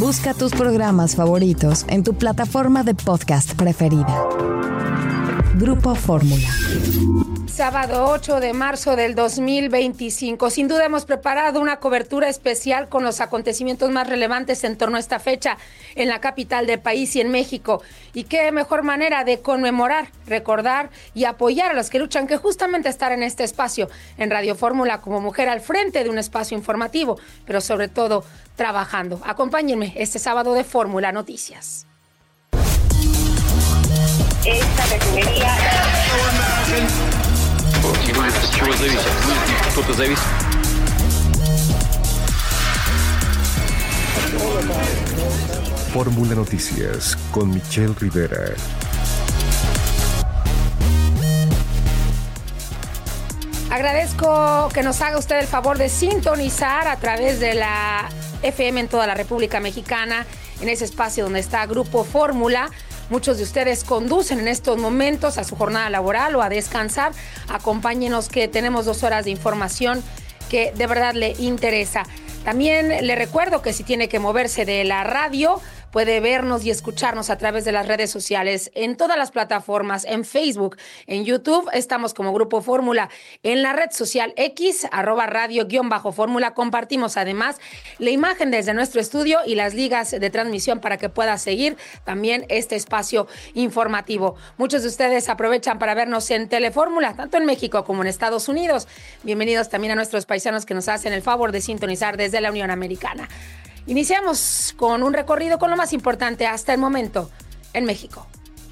Busca tus programas favoritos en tu plataforma de podcast preferida. Grupo Fórmula. Sábado 8 de marzo del 2025. Sin duda hemos preparado una cobertura especial con los acontecimientos más relevantes en torno a esta fecha en la capital del país y en México. Y qué mejor manera de conmemorar, recordar y apoyar a los que luchan que justamente estar en este espacio, en Radio Fórmula, como mujer al frente de un espacio informativo, pero sobre todo trabajando. Acompáñenme este sábado de Fórmula Noticias. Esta refinería... Fórmula Noticias con Michelle Rivera. Agradezco que nos haga usted el favor de sintonizar a través de la FM en toda la República Mexicana, en ese espacio donde está Grupo Fórmula. Muchos de ustedes conducen en estos momentos a su jornada laboral o a descansar. Acompáñenos que tenemos 2 horas de información que de verdad le interesa. También le recuerdo que si tiene que moverse de la radio, puede vernos y escucharnos a través de las redes sociales, en todas las plataformas, en Facebook, en YouTube, estamos como Grupo Fórmula, en la red social X, @radio_fórmula, compartimos además la imagen desde nuestro estudio y las ligas de transmisión para que pueda seguir también este espacio informativo. Muchos de ustedes aprovechan para vernos en Telefórmula, tanto en México como en Estados Unidos. Bienvenidos también a nuestros paisanos que nos hacen el favor de sintonizar desde la Unión Americana. Iniciamos con un recorrido con lo más importante hasta el momento en México.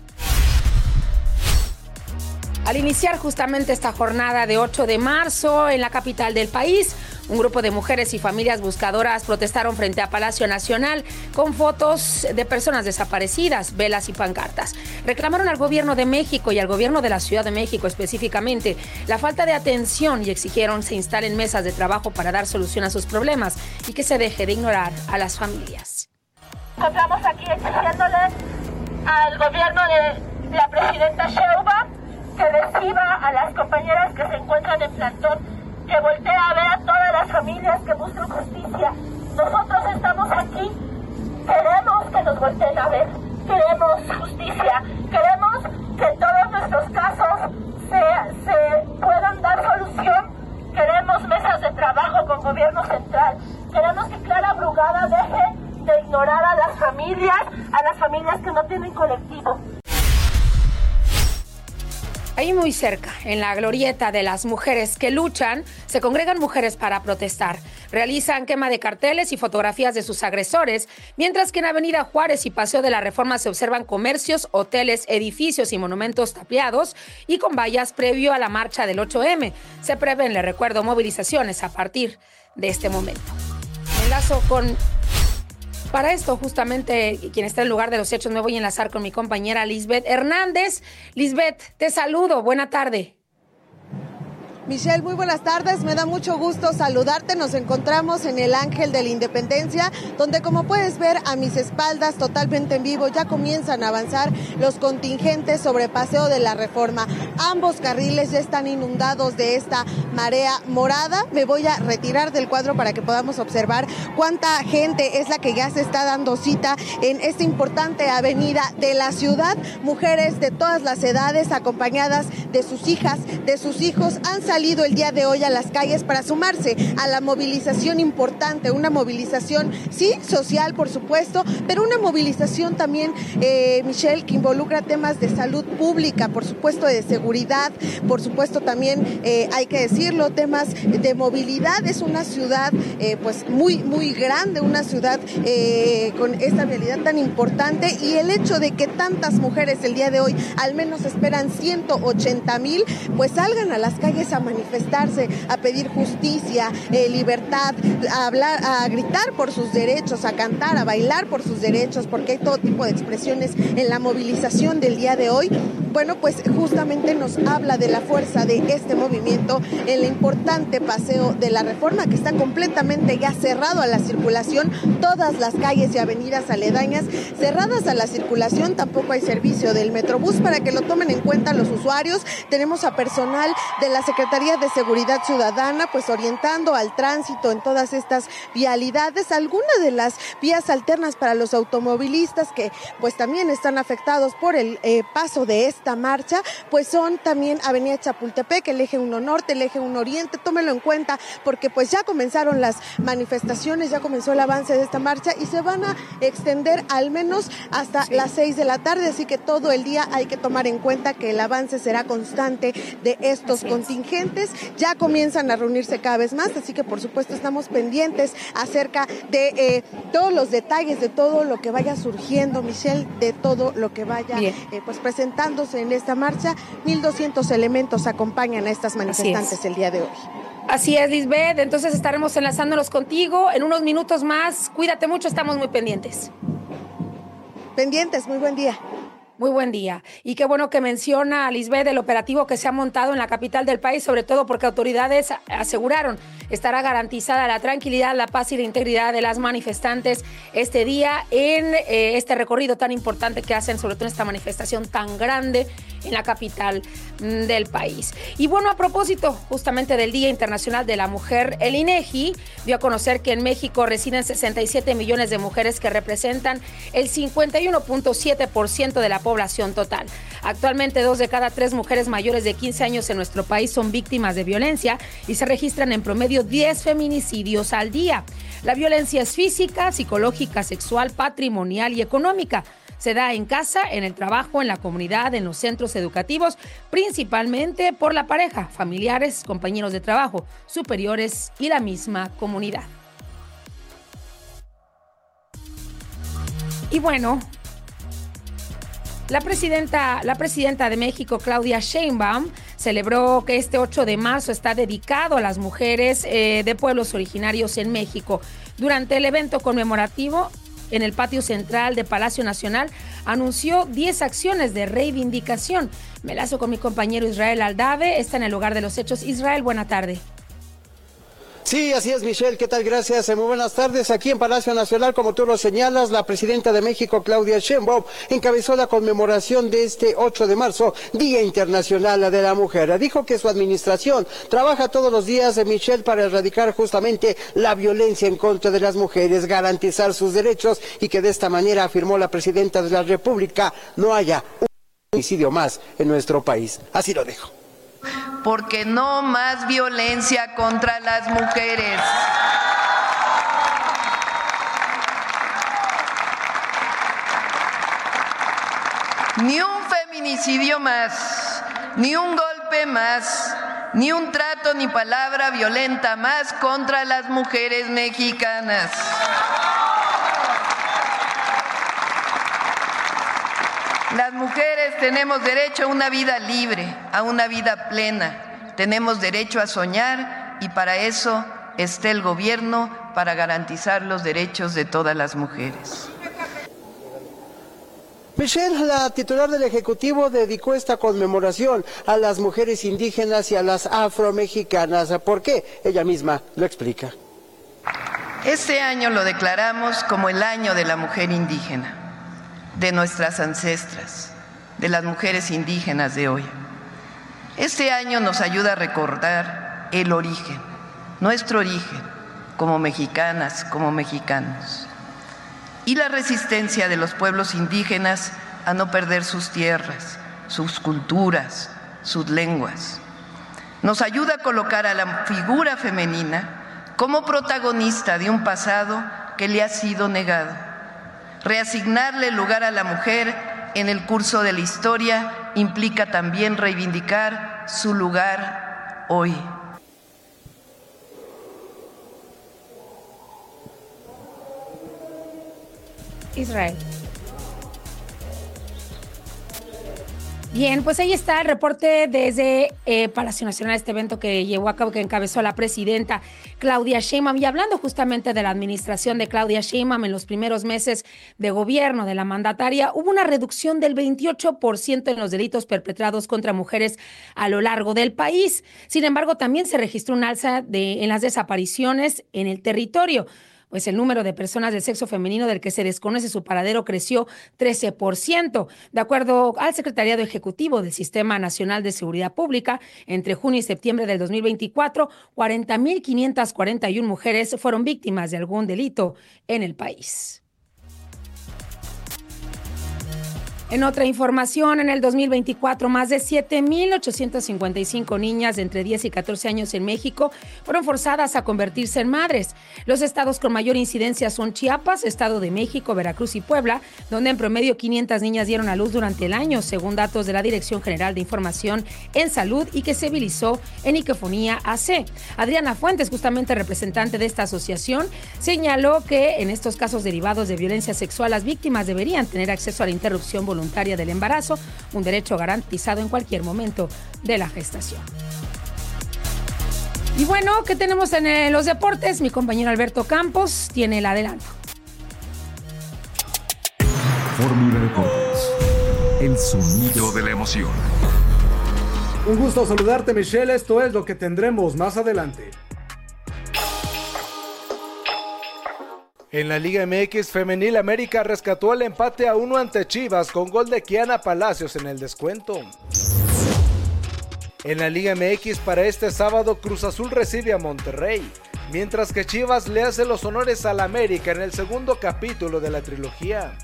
Al iniciar justamente esta jornada de 8 de marzo en la capital del país, un grupo de mujeres y familias buscadoras protestaron frente a Palacio Nacional con fotos de personas desaparecidas, velas y pancartas. Reclamaron al gobierno de México y al gobierno de la Ciudad de México específicamente la falta de atención y exigieron se instalen mesas de trabajo para dar solución a sus problemas y que se deje de ignorar a las familias. Estamos aquí exigiéndole al gobierno de la presidenta Sheinbaum que reciba a las compañeras que se encuentran en plantón, que voltee a ver a todas las familias que buscan justicia. Nosotros estamos aquí, queremos que nos volteen a ver, queremos justicia, queremos que todos nuestros casos se puedan dar solución, queremos mesas de trabajo con gobierno central, queremos que Clara Brugada deje de ignorar a las familias que no tienen colectivo. Ahí muy cerca, en la glorieta de las mujeres que luchan, se congregan mujeres para protestar. Realizan quema de carteles y fotografías de sus agresores, mientras que en Avenida Juárez y Paseo de la Reforma se observan comercios, hoteles, edificios y monumentos tapiados y con vallas previo a la marcha del 8M. Se prevén, le recuerdo, movilizaciones a partir de este momento. Enlazo con... Para esto, justamente, quien está en el lugar de los hechos, me voy a enlazar con mi compañera Lisbeth Hernández. Lisbeth, te saludo. Buena tarde. Michelle, muy buenas tardes, me da mucho gusto saludarte. Nos encontramos en el Ángel de la Independencia, donde como puedes ver a mis espaldas totalmente en vivo ya comienzan a avanzar los contingentes sobre Paseo de la Reforma. Ambos carriles ya están inundados de esta marea morada. Me voy a retirar del cuadro para que podamos observar cuánta gente es la que ya se está dando cita en esta importante avenida de la ciudad. Mujeres de todas las edades acompañadas de sus hijas, de sus hijos, han salido el día de hoy a las calles para sumarse a la movilización importante, una movilización, sí, social, por supuesto, pero una movilización también, Michelle, que involucra temas de salud pública, por supuesto de seguridad, por supuesto también, hay que decirlo, temas de movilidad. Es una ciudad pues muy, muy grande, una ciudad con esta realidad tan importante, y el hecho de que tantas mujeres el día de hoy, al menos esperan 180,000, pues salgan a las calles a manifestarse, a pedir justicia, libertad, a hablar, a gritar por sus derechos, a cantar, a bailar por sus derechos, porque hay todo tipo de expresiones en la movilización del día de hoy. bueno, pues justamente nos habla de la fuerza de este movimiento en el importante paseo de la Reforma, que está completamente ya cerrado a la circulación, todas las calles y avenidas aledañas cerradas a la circulación, tampoco hay servicio del Metrobús para que lo tomen en cuenta los usuarios. Tenemos a personal de la Secretaría de Seguridad Ciudadana pues orientando al tránsito en todas estas vialidades, algunas de las vías alternas para los automovilistas que pues también están afectados por el paso de esta marcha, pues son también Avenida Chapultepec, el eje 1 Norte, el eje 1 Oriente, tómenlo en cuenta porque pues ya comenzaron las manifestaciones, ya comenzó el avance de esta marcha y se van a extender al menos hasta las 6 de la tarde, así que todo el día hay que tomar en cuenta que el avance será constante de estos contingentes. Ya comienzan a reunirse cada vez más, así que por supuesto estamos pendientes acerca de todos los detalles, de todo lo que vaya surgiendo, Michelle, de todo lo que vaya pues presentándose en esta marcha. 1,200 elementos acompañan a estas manifestantes el día de hoy. Así es, Lisbeth, entonces estaremos enlazándonos contigo en unos minutos más. Cuídate mucho, estamos muy pendientes. Pendientes, muy buen día. Muy buen día. Y qué bueno que menciona, Lisbeth, el operativo que se ha montado en la capital del país, sobre todo porque autoridades aseguraron estará garantizada la tranquilidad, la paz y la integridad de las manifestantes este día en este recorrido tan importante que hacen, sobre todo en esta manifestación tan grande en la capital del país. Y bueno, a propósito justamente del Día Internacional de la Mujer, el INEGI dio a conocer que en México residen 67 millones de mujeres que representan el 51.7% de la población total. Actualmente 2 de cada 3 mujeres mayores de 15 años en nuestro país son víctimas de violencia y se registran en promedio 10 feminicidios al día. La violencia es física, psicológica, sexual, patrimonial y económica. Se da en casa, en el trabajo, en la comunidad, en los centros educativos, principalmente por la pareja, familiares, compañeros de trabajo, superiores y la misma comunidad. Y bueno, la presidenta de México, Claudia Sheinbaum, celebró que este 8 de marzo está dedicado a las mujeres de pueblos originarios en México. Durante el evento conmemorativo, en el patio central de Palacio Nacional, anunció 10 acciones de reivindicación. Me lazo con mi compañero Israel Aldave, está en el lugar de los hechos. Israel, buena tarde. Sí, así es, Michelle. ¿Qué tal? Gracias. Muy buenas tardes. Aquí en Palacio Nacional, como tú lo señalas, la presidenta de México, Claudia Sheinbaum, encabezó la conmemoración de este 8 de marzo, Día Internacional de la Mujer. Dijo que su administración trabaja todos los días, Michelle, para erradicar justamente la violencia en contra de las mujeres, garantizar sus derechos y que de esta manera, afirmó la presidenta de la República, no haya un homicidio más en nuestro país. Así lo dijo. Porque no más violencia contra las mujeres. Ni un feminicidio más, ni un golpe más, ni un trato ni palabra violenta más contra las mujeres mexicanas. Las mujeres tenemos derecho a una vida libre, a una vida plena. Tenemos derecho a soñar y para eso está el gobierno, para garantizar los derechos de todas las mujeres. Michelle, la titular del Ejecutivo, dedicó esta conmemoración a las mujeres indígenas y a las afromexicanas. ¿Por qué? Ella misma lo explica. Este año lo declaramos como el año de la mujer indígena, de nuestras ancestras, de las mujeres indígenas de hoy. Este año nos ayuda a recordar el origen, nuestro origen, como mexicanas, como mexicanos, y la resistencia de los pueblos indígenas a no perder sus tierras, sus culturas, sus lenguas. Nos ayuda a colocar a la figura femenina como protagonista de un pasado que le ha sido negado. Reasignarle lugar a la mujer en el curso de la historia implica también reivindicar su lugar hoy. Israel. Bien, pues ahí está el reporte desde Palacio Nacional, este evento que llevó a cabo, que encabezó la presidenta Claudia Sheinbaum. Y hablando justamente de la administración de Claudia Sheinbaum en los primeros meses de gobierno de la mandataria, hubo una reducción del 28% en los delitos perpetrados contra mujeres a lo largo del país. Sin embargo, también se registró un alza en las desapariciones en el territorio. Pues el número de personas del sexo femenino del que se desconoce su paradero creció 13%. De acuerdo al Secretariado Ejecutivo del Sistema Nacional de Seguridad Pública, entre junio y septiembre del 2024, 40,541 mujeres fueron víctimas de algún delito en el país. En otra información, en el 2024, más de 7,855 niñas de entre 10 y 14 años en México fueron forzadas a convertirse en madres. Los estados con mayor incidencia son Chiapas, Estado de México, Veracruz y Puebla, donde en promedio 500 niñas dieron a luz durante el año, según datos de la Dirección General de Información en Salud y que se visibilizó en Icofonía AC. Adriana Fuentes, justamente representante de esta asociación, señaló que en estos casos derivados de violencia sexual, las víctimas deberían tener acceso a la interrupción voluntaria del embarazo, un derecho garantizado en cualquier momento de la gestación. Y bueno, ¿qué tenemos en los deportes? Mi compañero Alberto Campos tiene el adelanto. Fórmula Deportes, el sonido de la emoción. Un gusto saludarte, Michelle. Esto es lo que tendremos más adelante. En la Liga MX Femenil, América rescató el empate a 1 ante Chivas con gol de Kiana Palacios en el descuento. En la Liga MX para este sábado, Cruz Azul recibe a Monterrey, mientras que Chivas le hace los honores al América en el segundo capítulo de la trilogía.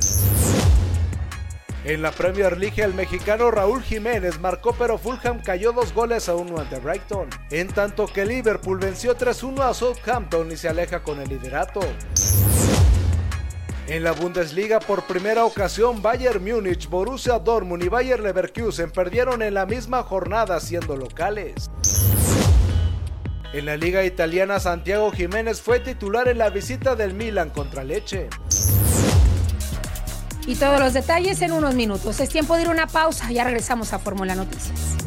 En la Premier League, el mexicano Raúl Jiménez marcó, pero Fulham cayó 2-1 ante Brighton, en tanto que Liverpool venció 3-1 a Southampton y se aleja con el liderato. En la Bundesliga, por primera ocasión, Bayern Múnich, Borussia Dortmund y Bayer Leverkusen perdieron en la misma jornada siendo locales. En la Liga Italiana, Santiago Jiménez fue titular en la visita del Milan contra Lecce. Y todos los detalles en unos minutos. Es tiempo de ir a una pausa. Ya regresamos a Fórmula Noticias.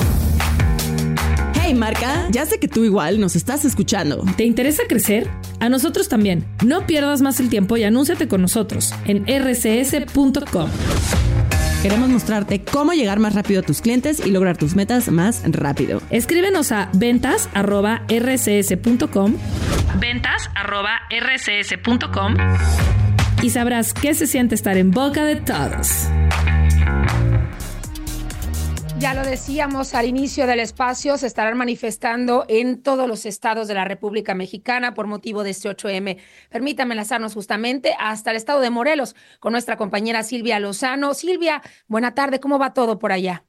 Hey, Marca, ya sé que tú igual nos estás escuchando. ¿Te interesa crecer? A nosotros también. No pierdas más el tiempo y anúnciate con nosotros en rcs.com. Queremos mostrarte cómo llegar más rápido a tus clientes y lograr tus metas más rápido. Escríbenos a ventas@rcs.com. ventas@rcs.com. Y sabrás qué se siente estar en boca de todos. Ya lo decíamos al inicio del espacio, se estarán manifestando en todos los estados de la República Mexicana por motivo de este 8M. Permítame enlazarnos justamente hasta el estado de Morelos con nuestra compañera Silvia Lozano. Silvia, buena tarde, ¿cómo va todo por allá?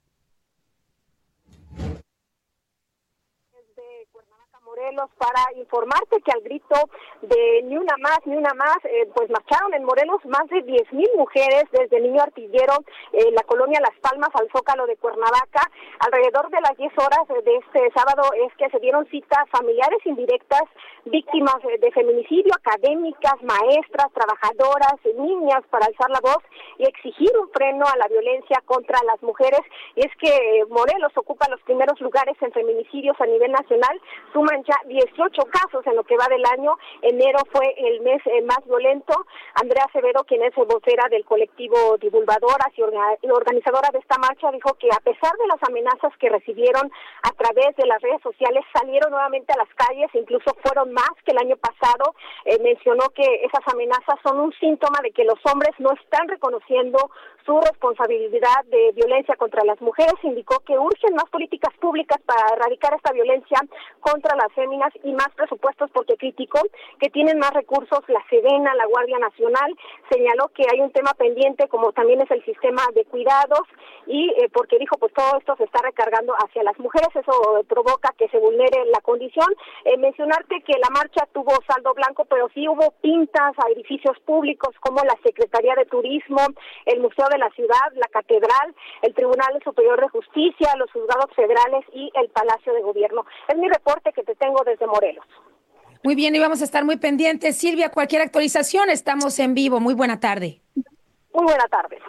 Morelos, para informarte que al grito de ni una más, pues marcharon en Morelos más de 10,000 mujeres desde Niño Artillero, la colonia Las Palmas, al Zócalo de Cuernavaca. Alrededor de las 10 horas de este sábado es que se dieron cita familiares indirectas, víctimas de feminicidio, académicas, maestras, trabajadoras, niñas, para alzar la voz y exigir un freno a la violencia contra las mujeres. Y es que Morelos ocupa los primeros lugares en feminicidios a nivel nacional, suman ya 18 casos en lo que va del año. Enero fue el mes más violento. Andrea Severo, quien es vocera del colectivo Divulgadoras y organizadora de esta marcha, dijo que a pesar de las amenazas que recibieron a través de las redes sociales, salieron nuevamente a las calles, incluso fueron más que el año pasado. Mencionó que esas amenazas son un síntoma de que los hombres no están reconociendo su responsabilidad de violencia contra las mujeres. Indicó que urgen más políticas públicas para erradicar esta violencia contra las féminas y más presupuestos, porque criticó que tienen más recursos la Sedena, la Guardia Nacional. Señaló que hay un tema pendiente, como también es el sistema de cuidados, y porque dijo, pues todo esto se está recargando hacia las mujeres, eso provoca que se vulnere la condición. Mencionarte que la marcha tuvo saldo blanco, pero sí hubo pintas a edificios públicos como la Secretaría de Turismo, el Museo de la Ciudad, la Catedral, el Tribunal Superior de Justicia, los juzgados federales y el Palacio de Gobierno. Es mi reporte que te tengo desde Morelos. Muy bien, y vamos a estar muy pendientes. Silvia, cualquier actualización, estamos en vivo. Muy buena tarde. Muy buena tarde.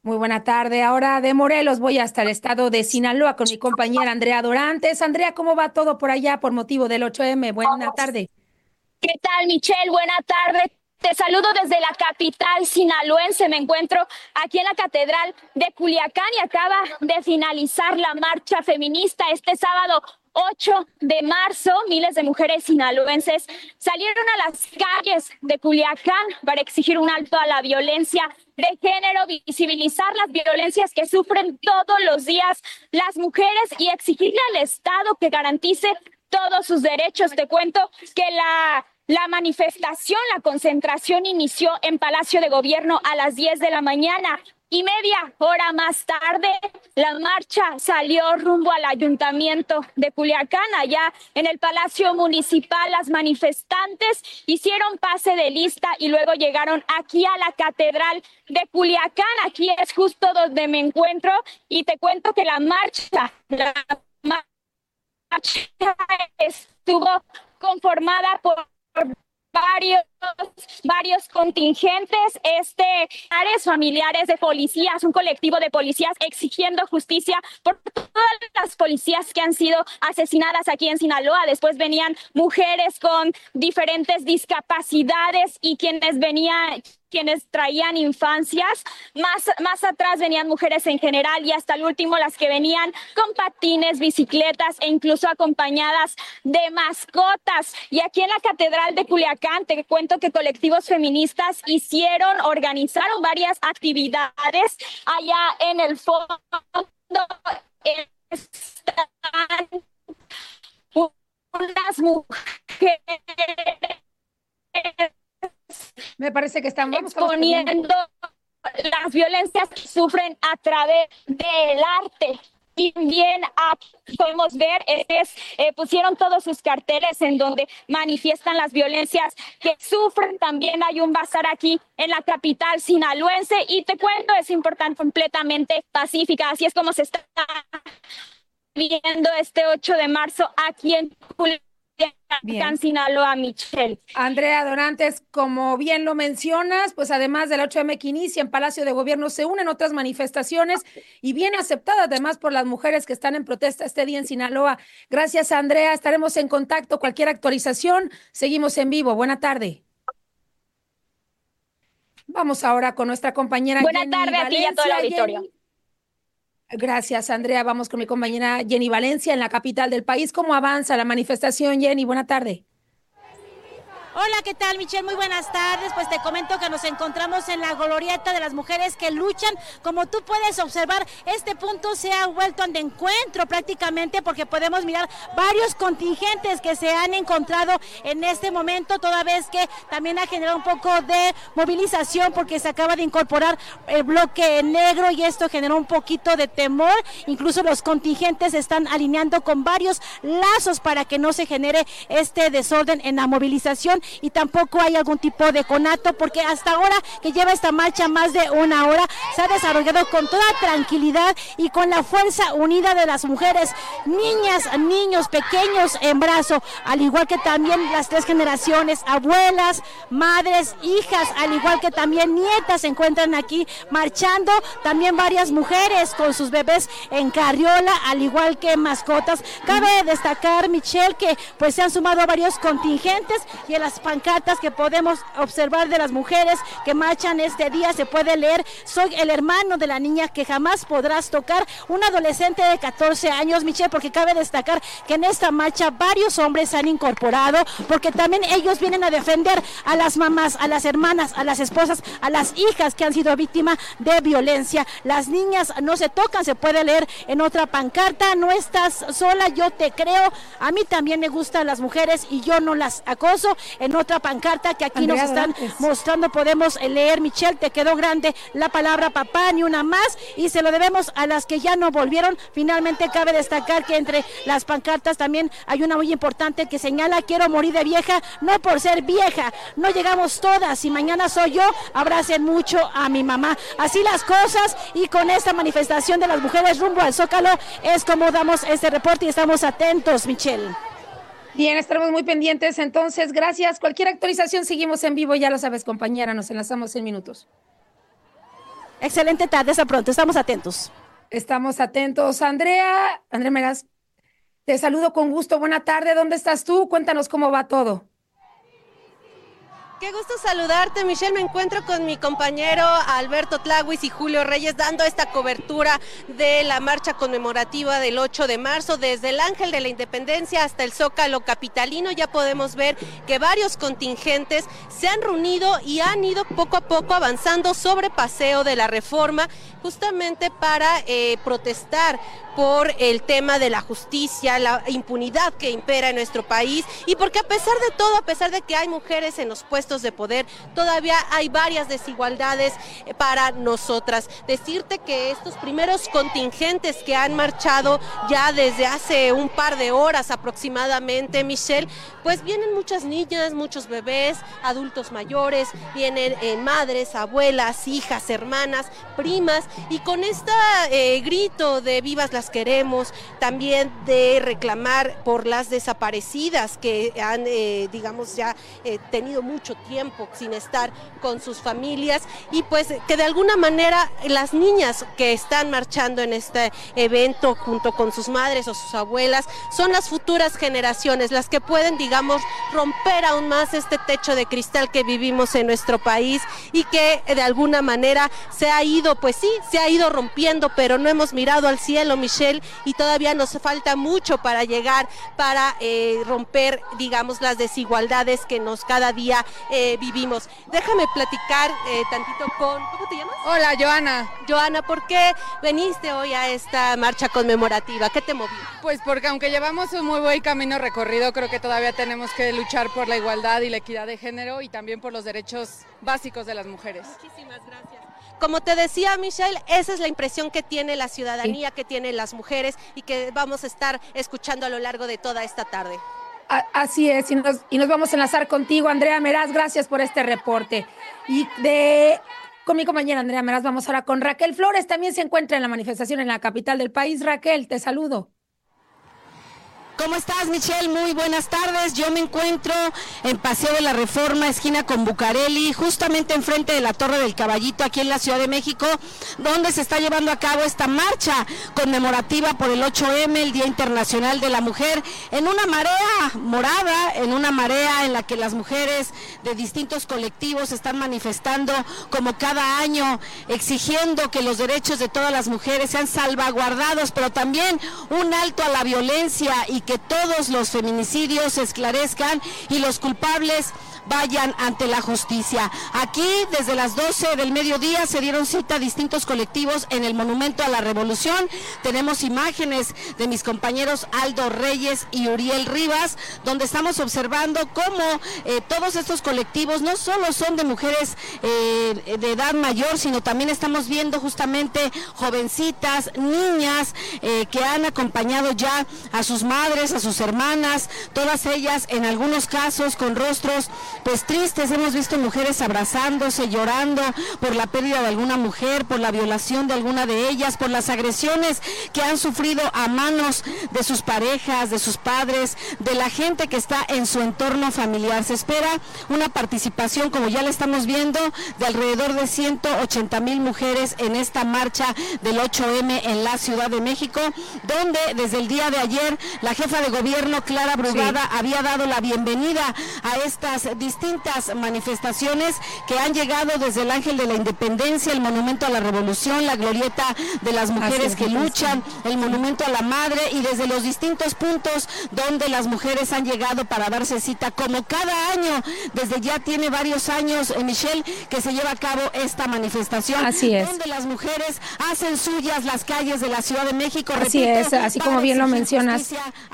Muy buena tarde. Ahora de Morelos voy hasta el estado de Sinaloa con mi compañera Andrea Dorantes. Andrea, ¿cómo va todo por allá por motivo del 8M? Buena tarde. ¿Qué tal, Michelle? Buena tarde. Te saludo desde la capital sinaloense. Me encuentro aquí en la Catedral de Culiacán y acaba de finalizar la marcha feminista este sábado 8 de marzo. Miles de mujeres sinaloenses salieron a las calles de Culiacán para exigir un alto a la violencia de género, visibilizar las violencias que sufren todos los días las mujeres y exigirle al Estado que garantice todos sus derechos. Te cuento que la manifestación, la concentración inició en Palacio de Gobierno a las 10 de la mañana y media hora más tarde la marcha salió rumbo al Ayuntamiento de Culiacán. Allá en el Palacio Municipal las manifestantes hicieron pase de lista y luego llegaron aquí a la Catedral de Culiacán. Aquí es justo donde me encuentro y te cuento que la marcha estuvo conformada por varios contingentes, familiares de policías, un colectivo de policías exigiendo justicia por todas las policías que han sido asesinadas aquí en Sinaloa. Después venían mujeres con diferentes discapacidades y quienes traían infancias, más atrás venían mujeres en general y hasta el último las que venían con patines, bicicletas e incluso acompañadas de mascotas. Y aquí en la Catedral de Culiacán te cuento que colectivos feministas organizaron varias actividades. Allá en el fondo están unas mujeres. Me parece que están exponiendo las violencias que sufren a través del arte. Y bien, podemos ver, pusieron todos sus carteles en donde manifiestan las violencias que sufren. También hay un bazar aquí en la capital sinaloense y te cuento, es importante, completamente pacífica. Así es como se está viendo este 8 de marzo aquí en Culiacán, Sinaloa, Michelle. Andrea Dorantes, como bien lo mencionas, pues además del 8M que inicia en Palacio de Gobierno, se unen otras manifestaciones y bien aceptadas además por las mujeres que están en protesta este día en Sinaloa. Gracias, Andrea. Estaremos en contacto. Cualquier actualización, seguimos en vivo. Buena tarde. Vamos ahora con nuestra compañera Buena Jenny tarde Valencia. A ti y a todo el auditorio. Jenny. Gracias, Andrea. Vamos con mi compañera Jenny Valencia en la capital del país. ¿Cómo avanza la manifestación, Jenny? Buena tarde. Hola, ¿qué tal, Michelle? Muy buenas tardes. Pues te comento que nos encontramos en la glorieta de las mujeres que luchan. Como tú puedes observar, este punto se ha vuelto de encuentro prácticamente porque podemos mirar varios contingentes que se han encontrado en este momento, toda vez que también ha generado un poco de movilización porque se acaba de incorporar el bloque negro y esto generó un poquito de temor. Incluso los contingentes se están alineando con varios lazos para que no se genere este desorden en la movilización. Y tampoco hay algún tipo de conato porque hasta ahora que lleva esta marcha más de una hora se ha desarrollado con toda tranquilidad y con la fuerza unida de las mujeres, niñas, niños pequeños en brazo, al igual que también las tres generaciones, abuelas, madres, hijas, al igual que también nietas se encuentran aquí marchando, también varias mujeres con sus bebés en carriola, al igual que mascotas. Cabe destacar, Michelle, que pues se han sumado varios contingentes y en las pancartas que podemos observar de las mujeres que marchan este día se puede leer: soy el hermano de la niña que jamás podrás tocar, un adolescente de 14 años, Michelle, porque cabe destacar que en esta marcha varios hombres se han incorporado, porque también ellos vienen a defender a las mamás, a las hermanas, a las esposas, a las hijas que han sido víctimas de violencia. Las niñas no se tocan, se puede leer en otra pancarta: no estás sola, yo te creo, a mí también me gustan las mujeres y yo no las acoso. En otra pancarta que aquí Andrea, nos están mostrando podemos leer: Michelle, te quedó grande la palabra papá, ni una más, y se lo debemos a las que ya no volvieron. Finalmente cabe destacar que entre las pancartas también hay una muy importante que señala: quiero morir de vieja, no por ser vieja, no llegamos todas, si mañana soy yo, abracen mucho a mi mamá. Así las cosas, y con esta manifestación de las mujeres rumbo al Zócalo es como damos este reporte y estamos atentos, Michelle. Bien, estaremos muy pendientes, entonces, gracias. Cualquier actualización, seguimos en vivo, ya lo sabes, compañera, nos enlazamos en minutos. Excelente tarde, hasta pronto, estamos atentos. Estamos atentos. Andrea Meraz, te saludo con gusto. Buena tarde, ¿dónde estás tú? Cuéntanos cómo va todo. Qué gusto saludarte, Michelle. Me encuentro con mi compañero Alberto Tlahuis y Julio Reyes dando esta cobertura de la marcha conmemorativa del 8 de marzo. Desde el Ángel de la Independencia hasta el Zócalo capitalino ya podemos ver que varios contingentes se han reunido y han ido poco a poco avanzando sobre Paseo de la Reforma, justamente para protestar por el tema de la justicia, la impunidad que impera en nuestro país, y porque a pesar de todo, a pesar de que hay mujeres en los puestos de poder, todavía hay varias desigualdades para nosotras. Decirte que estos primeros contingentes que han marchado ya desde hace un par de horas aproximadamente, Michelle, pues vienen muchas niñas, muchos bebés, adultos mayores, vienen madres, abuelas, hijas, hermanas, primas, y con este grito de vivas las queremos, también de reclamar por las desaparecidas que han, digamos, ya tenido mucho tiempo sin estar con sus familias, y pues que de alguna manera las niñas que están marchando en este evento junto con sus madres o sus abuelas son las futuras generaciones, las que pueden, digamos, romper aún más este techo de cristal que vivimos en nuestro país y que de alguna manera se ha ido, pues sí, se ha ido rompiendo, pero no hemos mirado al cielo, Michelle, y todavía nos falta mucho para llegar, para romper, digamos, las desigualdades que nos cada día vivimos. Déjame platicar tantito con, ¿cómo te llamas? Hola, Joana. Joana, ¿por qué veniste hoy a esta marcha conmemorativa? ¿Qué te movió? Pues porque aunque llevamos un muy buen camino recorrido, creo que todavía tenemos que luchar por la igualdad y la equidad de género y también por los derechos básicos de las mujeres. Muchísimas gracias. Como te decía, Michelle, esa es la impresión que tiene la ciudadanía, sí, que tienen las mujeres, y que vamos a estar escuchando a lo largo de toda esta tarde. Así es, y nos vamos a enlazar contigo, Andrea Meraz, gracias por este reporte. Y con mi compañera Andrea Meraz vamos ahora con Raquel Flores, también se encuentra en la manifestación en la capital del país. Raquel, te saludo. ¿Cómo estás, Michelle? Muy buenas tardes. Yo me encuentro en Paseo de la Reforma, esquina con Bucareli, justamente enfrente de la Torre del Caballito, aquí en la Ciudad de México, donde se está llevando a cabo esta marcha conmemorativa por el 8M, el Día Internacional de la Mujer, en una marea morada, en una marea en la que las mujeres de distintos colectivos están manifestando como cada año, exigiendo que los derechos de todas las mujeres sean salvaguardados, pero también un alto a la violencia y que todos los feminicidios se esclarezcan y los culpables vayan ante la justicia. Aquí desde las 12 del mediodía se dieron cita a distintos colectivos en el Monumento a la Revolución. Tenemos imágenes de mis compañeros Aldo Reyes y Uriel Rivas, donde estamos observando cómo todos estos colectivos no solo son de mujeres de edad mayor, sino también estamos viendo justamente jovencitas, niñas que han acompañado ya a sus madres, a sus hermanas, todas ellas en algunos casos con rostros pues tristes. Hemos visto mujeres abrazándose, llorando por la pérdida de alguna mujer, por la violación de alguna de ellas, por las agresiones que han sufrido a manos de sus parejas, de sus padres, de la gente que está en su entorno familiar. Se espera una participación, como ya la estamos viendo, de alrededor de 180,000 mujeres en esta marcha del 8M en la Ciudad de México, donde desde el día de ayer la jefa de gobierno, Clara Brugada, había dado la bienvenida a estas distintas manifestaciones que han llegado desde el Ángel de la Independencia, el Monumento a la Revolución, la glorieta de las mujeres que luchan, el Monumento a la Madre, y desde los distintos puntos donde las mujeres han llegado para darse cita, como cada año, desde ya tiene varios años, Michelle, que se lleva a cabo esta manifestación. Así es. Donde las mujeres hacen suyas las calles de la Ciudad de México. Así es, así como bien lo mencionas.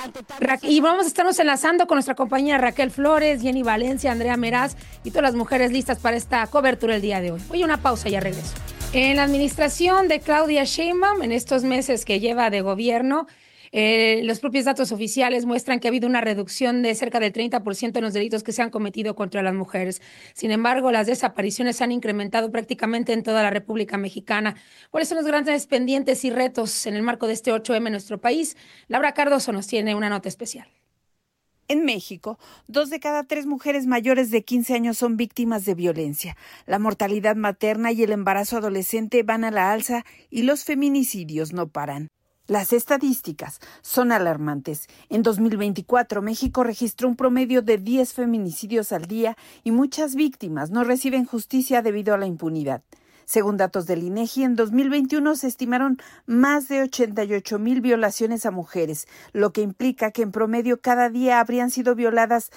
Y vamos a estarnos enlazando con nuestra compañera Raquel Flores, Jenny Valencia, Andrea Meraz y todas las mujeres listas para esta cobertura el día de hoy. Voy a una pausa y ya regreso. En la administración de Claudia Sheinbaum, en estos meses que lleva de gobierno, los propios datos oficiales muestran que ha habido una reducción de cerca del 30% en los delitos que se han cometido contra las mujeres. Sin embargo, las desapariciones se han incrementado prácticamente en toda la República Mexicana. ¿Cuáles son los grandes pendientes y retos en el marco de este 8M en nuestro país? Laura Cardoso nos tiene una nota especial. En México, 2 de cada 3 mujeres mayores de 15 años son víctimas de violencia. La mortalidad materna y el embarazo adolescente van a la alza y los feminicidios no paran. Las estadísticas son alarmantes. En 2024, México registró un promedio de 10 feminicidios al día y muchas víctimas no reciben justicia debido a la impunidad. Según datos del INEGI, en 2021 se estimaron más de 88,000 violaciones a mujeres, lo que implica que en promedio cada día habrían sido violadas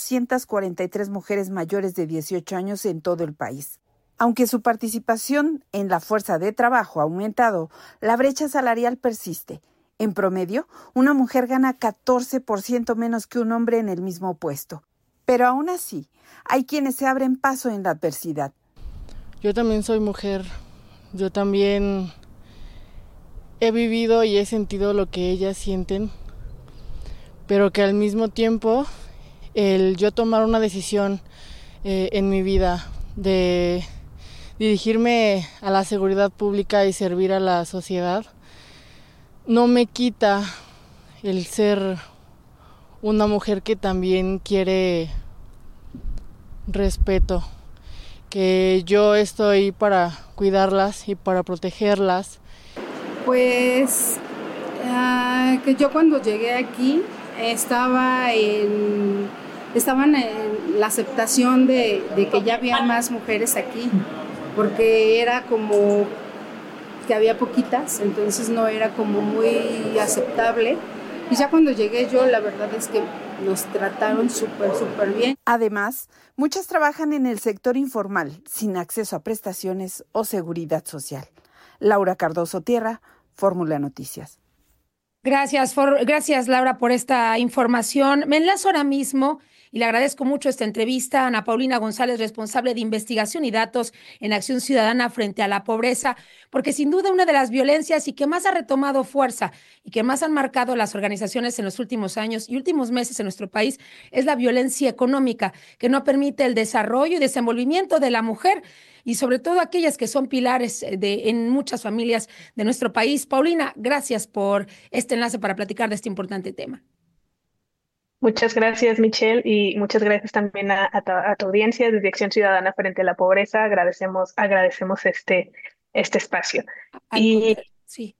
243 mujeres mayores de 18 años en todo el país. Aunque su participación en la fuerza de trabajo ha aumentado, la brecha salarial persiste. En promedio, una mujer gana 14% menos que un hombre en el mismo puesto. Pero aún así, hay quienes se abren paso en la adversidad. Yo también soy mujer, yo también he vivido y he sentido lo que ellas sienten, pero que al mismo tiempo el yo tomar una decisión en mi vida de dirigirme a la seguridad pública y servir a la sociedad no me quita el ser una mujer que también quiere respeto, que yo estoy para cuidarlas y para protegerlas. Pues que yo cuando llegué aquí estaban en la aceptación de que ya había más mujeres aquí, porque era como que había poquitas, entonces no era como muy aceptable. Y ya cuando llegué yo, la verdad es que nos trataron súper bien. Además, muchas trabajan en el sector informal, sin acceso a prestaciones o seguridad social. Laura Cardoso Tierra, Fórmula Noticias. Gracias, Laura, por esta información. Me enlazo ahora mismo y le agradezco mucho esta entrevista a Ana Paulina González, responsable de investigación y datos en Acción Ciudadana frente a la pobreza, porque sin duda una de las violencias y que más ha retomado fuerza y que más han marcado las organizaciones en los últimos años y últimos meses en nuestro país es la violencia económica, que no permite el desarrollo y desenvolvimiento de la mujer y sobre todo aquellas que son pilares en muchas familias de nuestro país. Paulina, gracias por este enlace para platicar de este importante tema. Muchas gracias, Michelle, y muchas gracias también a tu audiencia desde Acción Ciudadana frente a la pobreza. Agradecemos este espacio. Sí.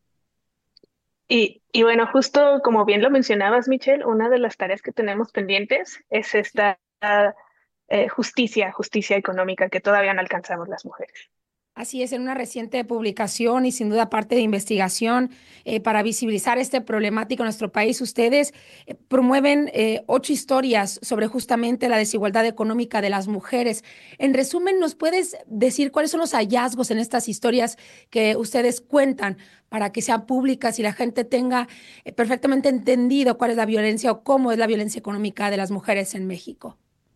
Y bueno, justo como bien lo mencionabas, Michelle, una de las tareas que tenemos pendientes es esta justicia económica que todavía no alcanzamos las mujeres. Así es, en una reciente publicación y sin duda parte de investigación para visibilizar este problemático en nuestro país, ustedes promueven 8 historias sobre justamente la desigualdad económica de las mujeres. En resumen, ¿nos puedes decir cuáles son los hallazgos en estas historias que ustedes cuentan para que sean públicas y la gente tenga perfectamente entendido cuál es la violencia o cómo es la violencia económica de las mujeres en México?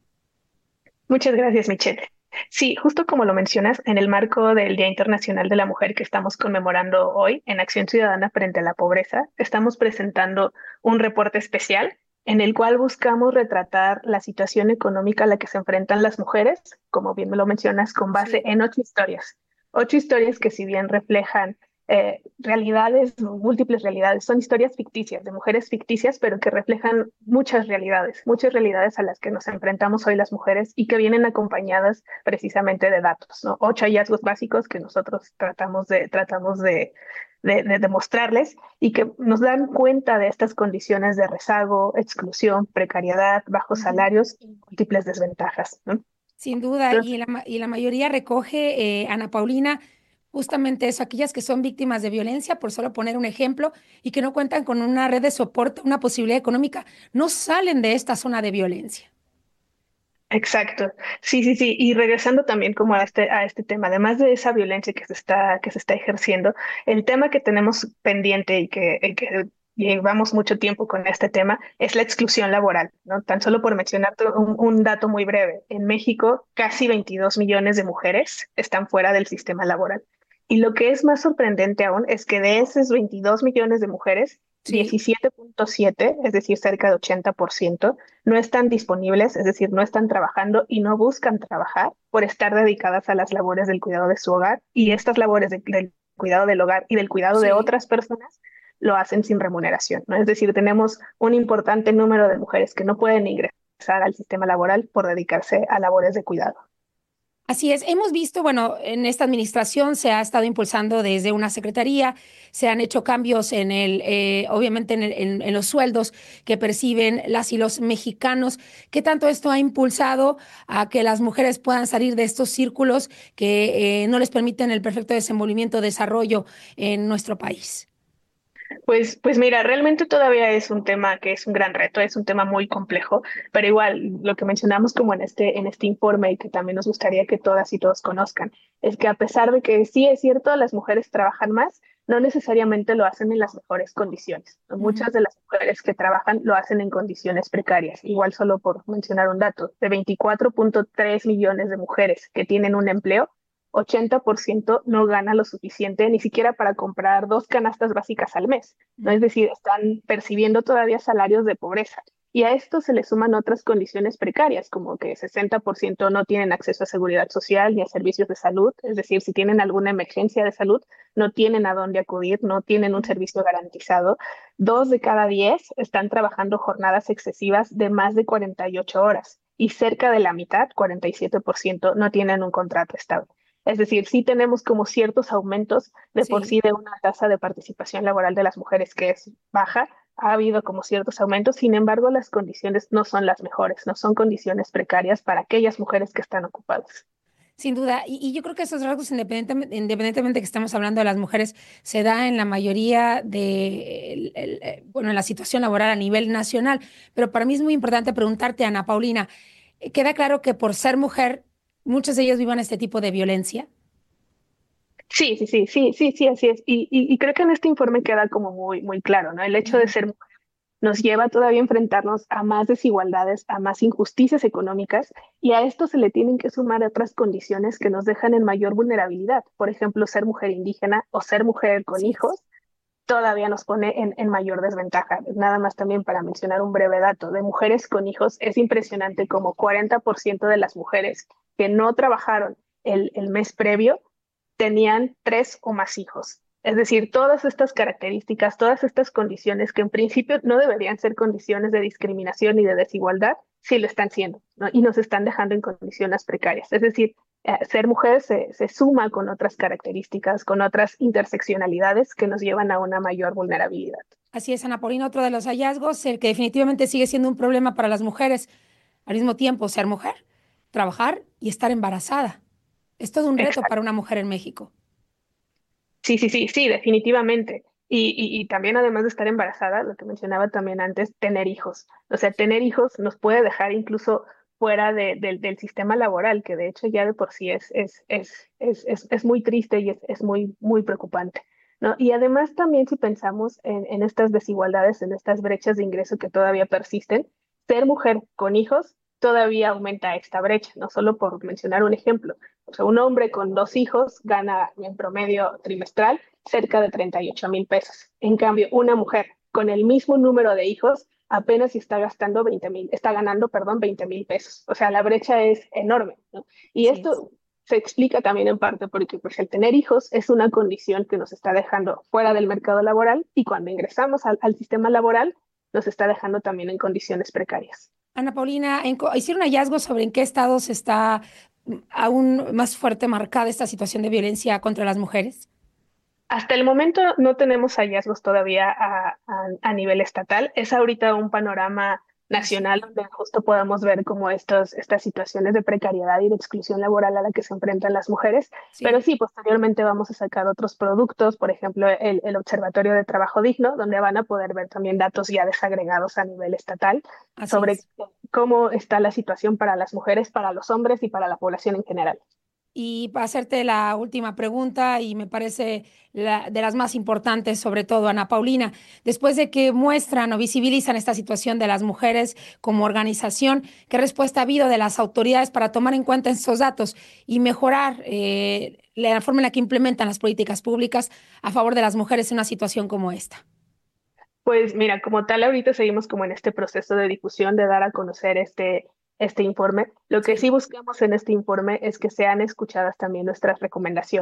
Muchas gracias, Michelle. Sí, justo como lo mencionas, en el marco del Día Internacional de la Mujer que estamos conmemorando hoy en Acción Ciudadana frente a la pobreza, estamos presentando un reporte especial en el cual buscamos retratar la situación económica a la que se enfrentan las mujeres, como bien me lo mencionas, con base en 8 historias. 8 historias que si bien reflejan realidades, múltiples realidades, son historias ficticias, de mujeres ficticias, pero que reflejan muchas realidades a las que nos enfrentamos hoy las mujeres y que vienen acompañadas precisamente de datos, ¿no? 8 hallazgos básicos que nosotros tratamos de mostrarles y que nos dan cuenta de estas condiciones de rezago, exclusión, precariedad, bajos salarios y múltiples desventajas, ¿no? Sin duda, y la mayoría recoge, Ana Paulina, justamente eso, aquellas que son víctimas de violencia, por solo poner un ejemplo, y que no cuentan con una red de soporte, una posibilidad económica, no salen de esta zona de violencia. Exacto, sí, y regresando también como a este tema, además de esa violencia que se está ejerciendo, el tema que tenemos pendiente y que llevamos mucho tiempo con este tema es la exclusión laboral, ¿no? Tan solo por mencionar un dato muy breve, en México casi 22 millones de mujeres están fuera del sistema laboral. Y lo que es más sorprendente aún es que de esos 22 millones de mujeres, 17.7, es decir, cerca de 80%, no están disponibles, es decir, no están trabajando y no buscan trabajar por estar dedicadas a las labores del cuidado de su hogar. Y estas labores del cuidado del hogar y del cuidado de otras personas lo hacen sin remuneración, ¿no? Es decir, tenemos un importante número de mujeres que no pueden ingresar al sistema laboral por dedicarse a labores de cuidado. Así es, hemos visto, bueno, en esta administración se ha estado impulsando desde una secretaría, se han hecho cambios obviamente en los sueldos que perciben las y los mexicanos. ¿Qué tanto esto ha impulsado a que las mujeres puedan salir de estos círculos que no les permiten el perfecto desenvolvimiento, desarrollo en nuestro país? Pues mira, realmente todavía es un tema que es un gran reto, es un tema muy complejo, pero igual lo que mencionamos como en este informe y que también nos gustaría que todas y todos conozcan, es que a pesar de que sí es cierto, las mujeres trabajan más, no necesariamente lo hacen en las mejores condiciones. Muchas de las mujeres que trabajan lo hacen en condiciones precarias. Igual solo por mencionar un dato, de 24.3 millones de mujeres que tienen un empleo, 80% no gana lo suficiente ni siquiera para comprar 2 canastas básicas al mes, ¿no? Es decir, están percibiendo todavía salarios de pobreza. Y a esto se le suman otras condiciones precarias, como que 60% no tienen acceso a seguridad social ni a servicios de salud. Es decir, si tienen alguna emergencia de salud, no tienen a dónde acudir, no tienen un servicio garantizado. 2 de cada 10 están trabajando jornadas excesivas de más de 48 horas y cerca de la mitad, 47%, no tienen un contrato estable. Es decir, sí tenemos como ciertos aumentos de por sí de una tasa de participación laboral de las mujeres que es baja. Ha habido como ciertos aumentos, sin embargo, las condiciones no son las mejores, no son condiciones precarias para aquellas mujeres que están ocupadas. Sin duda, y yo creo que esos rasgos, independientemente que estamos hablando de las mujeres, se da en la mayoría de, en la situación laboral a nivel nacional. Pero para mí es muy importante preguntarte, Ana Paulina, ¿queda claro que por ser mujer muchos de ellos vivan este tipo de violencia? Sí, así es. Y creo que en este informe queda como muy claro, ¿no? El hecho de ser mujer nos lleva todavía a enfrentarnos a más desigualdades, a más injusticias económicas, y a esto se le tienen que sumar otras condiciones que nos dejan en mayor vulnerabilidad. Por ejemplo, ser mujer indígena o ser mujer con hijos todavía nos pone en mayor desventaja. Nada más también para mencionar un breve dato, de mujeres con hijos, es impresionante como 40% de las mujeres que no trabajaron el mes previo tenían 3 o más hijos. Es decir, todas estas características, todas estas condiciones que en principio no deberían ser condiciones de discriminación y de desigualdad, sí lo están siendo, ¿no? Y nos están dejando en condiciones precarias. Es decir, ser mujer se suma con otras características, con otras interseccionalidades que nos llevan a una mayor vulnerabilidad. Así es, Ana Paulina, otro de los hallazgos, el que definitivamente sigue siendo un problema para las mujeres, al mismo tiempo ser mujer, trabajar y estar embarazada. Es todo un reto para una mujer en México. Sí, definitivamente. Y también, además de estar embarazada, lo que mencionaba también antes, tener hijos. O sea, tener hijos nos puede dejar incluso fuera del sistema laboral, que de hecho ya de por sí es muy triste y es muy preocupante, ¿no? Y además también si pensamos en estas desigualdades, en estas brechas de ingreso que todavía persisten, ser mujer con hijos todavía aumenta esta brecha, no solo por mencionar un ejemplo. O sea, un hombre con 2 hijos gana en promedio trimestral cerca de 38,000 pesos. En cambio, una mujer con el mismo número de hijos apenas está ganando 20,000 pesos. O sea, la brecha es enorme, ¿no? Y esto se explica también en parte porque pues, el tener hijos es una condición que nos está dejando fuera del mercado laboral y cuando ingresamos al sistema laboral nos está dejando también en condiciones precarias. Ana Paulina, hicieron hallazgos sobre en qué estados está aún más fuerte marcada esta situación de violencia contra las mujeres. Hasta el momento no tenemos hallazgos todavía a nivel estatal. Es ahorita un panorama nacional donde justo podamos ver como estas situaciones de precariedad y de exclusión laboral a la que se enfrentan las mujeres. Sí. Pero sí, posteriormente vamos a sacar otros productos, por ejemplo, el Observatorio de Trabajo Digno, donde van a poder ver también datos ya desagregados a nivel estatal sobre cómo está la situación para las mujeres, para los hombres y para la población en general. Y para hacerte la última pregunta, y me parece de las más importantes, sobre todo, Ana Paulina, después de que muestran o visibilizan esta situación de las mujeres como organización, ¿qué respuesta ha habido de las autoridades para tomar en cuenta estos datos y mejorar la forma en la que implementan las políticas públicas a favor de las mujeres en una situación como esta? Pues mira, como tal, ahorita seguimos como en este proceso de difusión, de dar a conocer este informe. Lo que sí buscamos en este informe es que sean escuchadas también nuestras recomendaciones.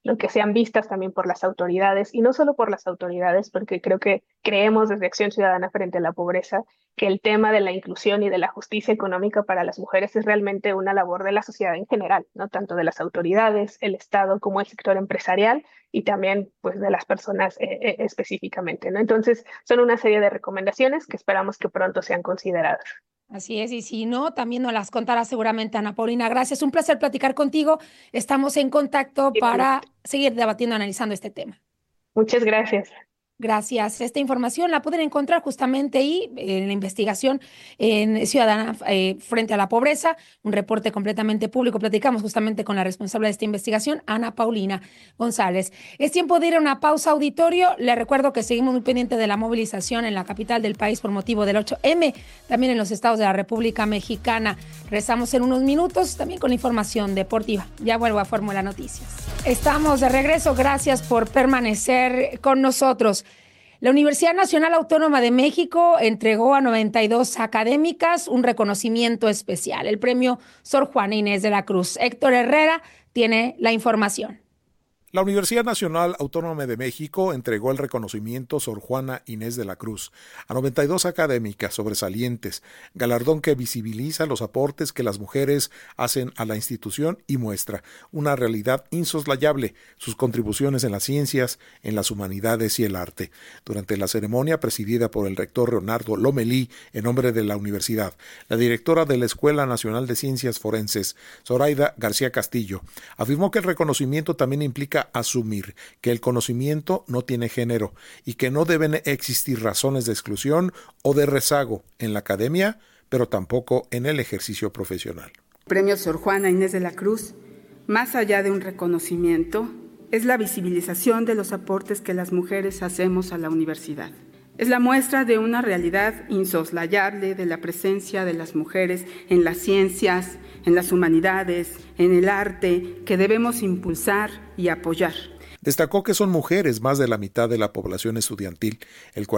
¿no? Que sean vistas también por las autoridades, y no solo por las autoridades, porque creo que creemos desde Acción Ciudadana frente a la pobreza que el tema de la inclusión y de la justicia económica para las mujeres es realmente una labor de la sociedad en general, ¿no? Tanto de las autoridades, el Estado, como el sector empresarial, y también pues de las personas específicamente, ¿no? Entonces son una serie de recomendaciones que esperamos que pronto sean consideradas. Así es, y si no, también nos las contará seguramente Ana Paulina. Gracias, un placer platicar contigo. Estamos en contacto para seguir debatiendo, analizando este tema. Muchas gracias. Gracias. Esta información la pueden encontrar justamente ahí en la investigación en Ciudadana frente a la pobreza, un reporte completamente público. Platicamos justamente con la responsable de esta investigación, Ana Paulina González. Es tiempo de ir a una pausa, auditorio. Le recuerdo que seguimos muy pendientes de la movilización en la capital del país por motivo del 8M, también en los estados de la República Mexicana. Regresamos en unos minutos también con la información deportiva. Ya vuelvo a Fórmula Noticias. Estamos de regreso. Gracias por permanecer con nosotros. La Universidad Nacional Autónoma de México entregó a 92 académicas un reconocimiento especial, el premio Sor Juana Inés de la Cruz. Héctor Herrera tiene la información. La Universidad Nacional Autónoma de México entregó el reconocimiento Sor Juana Inés de la Cruz a 92 académicas sobresalientes, galardón que visibiliza los aportes que las mujeres hacen a la institución y muestra una realidad insoslayable, sus contribuciones en las ciencias, en las humanidades y el arte. Durante la ceremonia presidida por el rector Leonardo Lomelí en nombre de la universidad, la directora de la Escuela Nacional de Ciencias Forenses, Zoraida García Castillo, afirmó que el reconocimiento también implica asumir que el conocimiento no tiene género y que no deben existir razones de exclusión o de rezago en la academia, pero tampoco en el ejercicio profesional. El premio Sor Juana Inés de la Cruz, más allá de un reconocimiento, es la visibilización de los aportes que las mujeres hacemos a la universidad. Es la muestra de una realidad insoslayable de la presencia de las mujeres en las ciencias, en las humanidades, en el arte, que debemos impulsar y apoyar. Destacó que son mujeres más de la mitad de la población estudiantil, el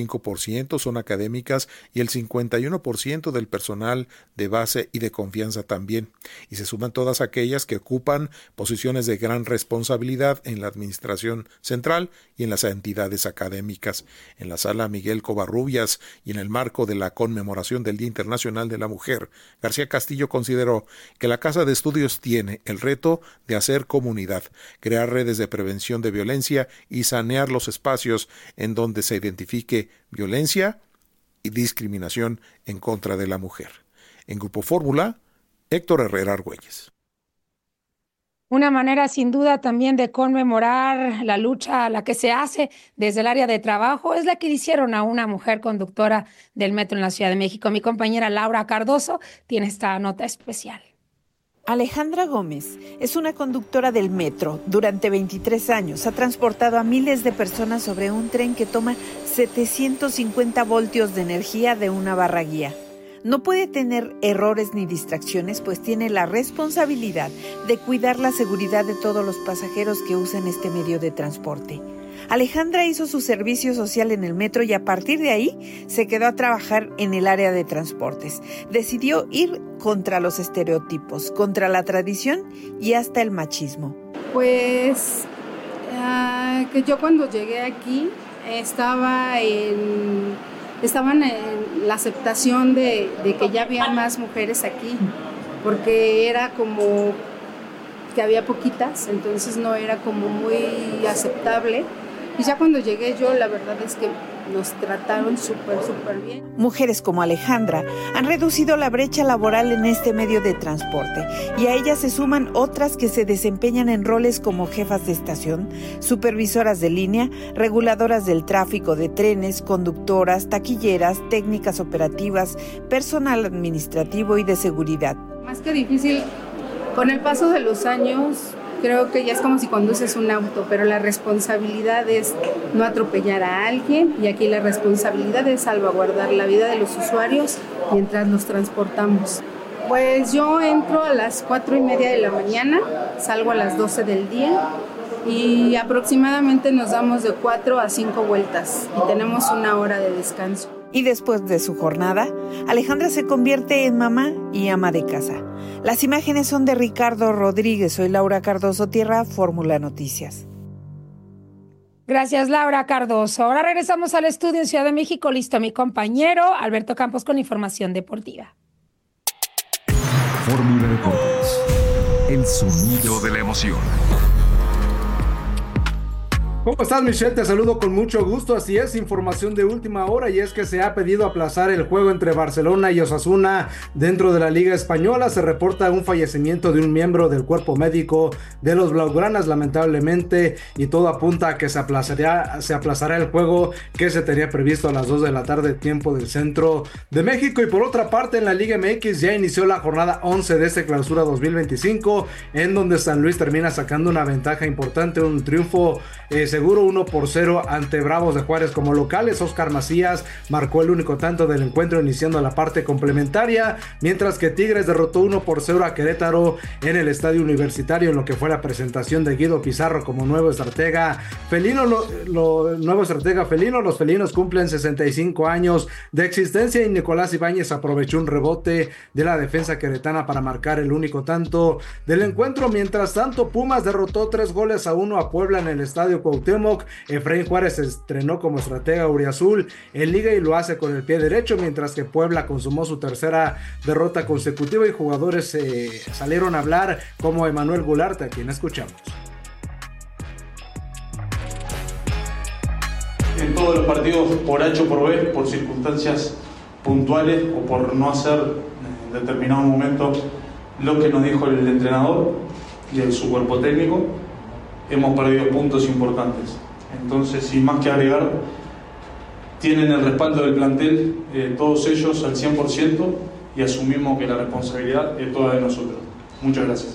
45% son académicas y el 51% del personal de base y de confianza también, y se suman todas aquellas que ocupan posiciones de gran responsabilidad en la administración central y en las entidades académicas. En la sala Miguel Covarrubias y en el marco de la conmemoración del Día Internacional de la Mujer, García Castillo consideró que la Casa de Estudios tiene el reto de hacer comunidad, crear redes de prevención de violencia y sanear los espacios en donde se identifique violencia y discriminación en contra de la mujer. En Grupo Fórmula, Héctor Herrera Argüelles. Una manera sin duda también de conmemorar la lucha a la que se hace desde el área de trabajo es la que hicieron a una mujer conductora del metro en la Ciudad de México. Mi compañera Laura Cardoso tiene esta nota especial. Alejandra Gómez es una conductora del metro. Durante 23 años ha transportado a miles de personas sobre un tren que toma 750 voltios de energía de una barra guía. No puede tener errores ni distracciones, pues tiene la responsabilidad de cuidar la seguridad de todos los pasajeros que usan este medio de transporte. Alejandra hizo su servicio social en el metro y a partir de ahí se quedó a trabajar en el área de transportes. Decidió ir contra los estereotipos, contra la tradición y hasta el machismo. Pues que yo cuando llegué aquí estaban en la aceptación de que ya había más mujeres aquí, porque era como que había poquitas, entonces no era como muy aceptable. Y ya cuando llegué yo, la verdad es que nos trataron súper bien. Mujeres como Alejandra han reducido la brecha laboral en este medio de transporte y a ellas se suman otras que se desempeñan en roles como jefas de estación, supervisoras de línea, reguladoras del tráfico de trenes, conductoras, taquilleras, técnicas operativas, personal administrativo y de seguridad. Más que difícil, con el paso de los años, creo que ya es como si conduces un auto, pero la responsabilidad es no atropellar a alguien y aquí la responsabilidad es salvaguardar la vida de los usuarios mientras los transportamos. Pues yo entro a las 4:30 de la mañana, salgo a las 12 del día y aproximadamente nos damos de 4 a 5 vueltas y tenemos 1 hora de descanso. Y después de su jornada, Alejandra se convierte en mamá y ama de casa. Las imágenes son de Ricardo Rodríguez. Soy Laura Cardoso Tierra, Fórmula Noticias. Gracias, Laura Cardoso. Ahora regresamos al estudio en Ciudad de México. Listo mi compañero Alberto Campos con información deportiva. Fórmula Deportes, el sonido de la emoción. ¿Cómo estás, Michelle? Te saludo con mucho gusto. Así es, información de última hora, y es que se ha pedido aplazar el juego entre Barcelona y Osasuna dentro de la Liga Española. Se reporta un fallecimiento de un miembro del cuerpo médico de los blaugranas, lamentablemente, y todo apunta a que se aplazará el juego que se tenía previsto a las 2 de la tarde, tiempo del centro de México. Y por otra parte, en la Liga MX ya inició la jornada 11 de este clausura 2025, en donde San Luis termina sacando una ventaja importante, un triunfo seguro 1-0 ante Bravos de Juárez como locales. Oscar Macías marcó el único tanto del encuentro iniciando la parte complementaria, mientras que Tigres derrotó 1-0 a Querétaro en el Estadio Universitario, en lo que fue la presentación de Guido Pizarro como nuevo estratega felino. Los felinos cumplen 65 años de existencia y Nicolás Ibáñez aprovechó un rebote de la defensa queretana para marcar el único tanto del encuentro. Mientras tanto, Pumas derrotó 3-1 a Puebla en el Estadio Cuauhtémoc. Efraín Juárez se estrenó como estratega auriazul en Liga y lo hace con el pie derecho, mientras que Puebla consumó su tercera derrota consecutiva y jugadores salieron a hablar, como Emanuel Gularte, a quien escuchamos. En todos los partidos, por H o por B, por circunstancias puntuales o por no hacer en determinado momento lo que nos dijo el entrenador y su cuerpo técnico, hemos perdido puntos importantes. Entonces, sin más que agregar, tienen el respaldo del plantel, todos ellos al 100%, y asumimos que la responsabilidad es toda de nosotros. Muchas gracias.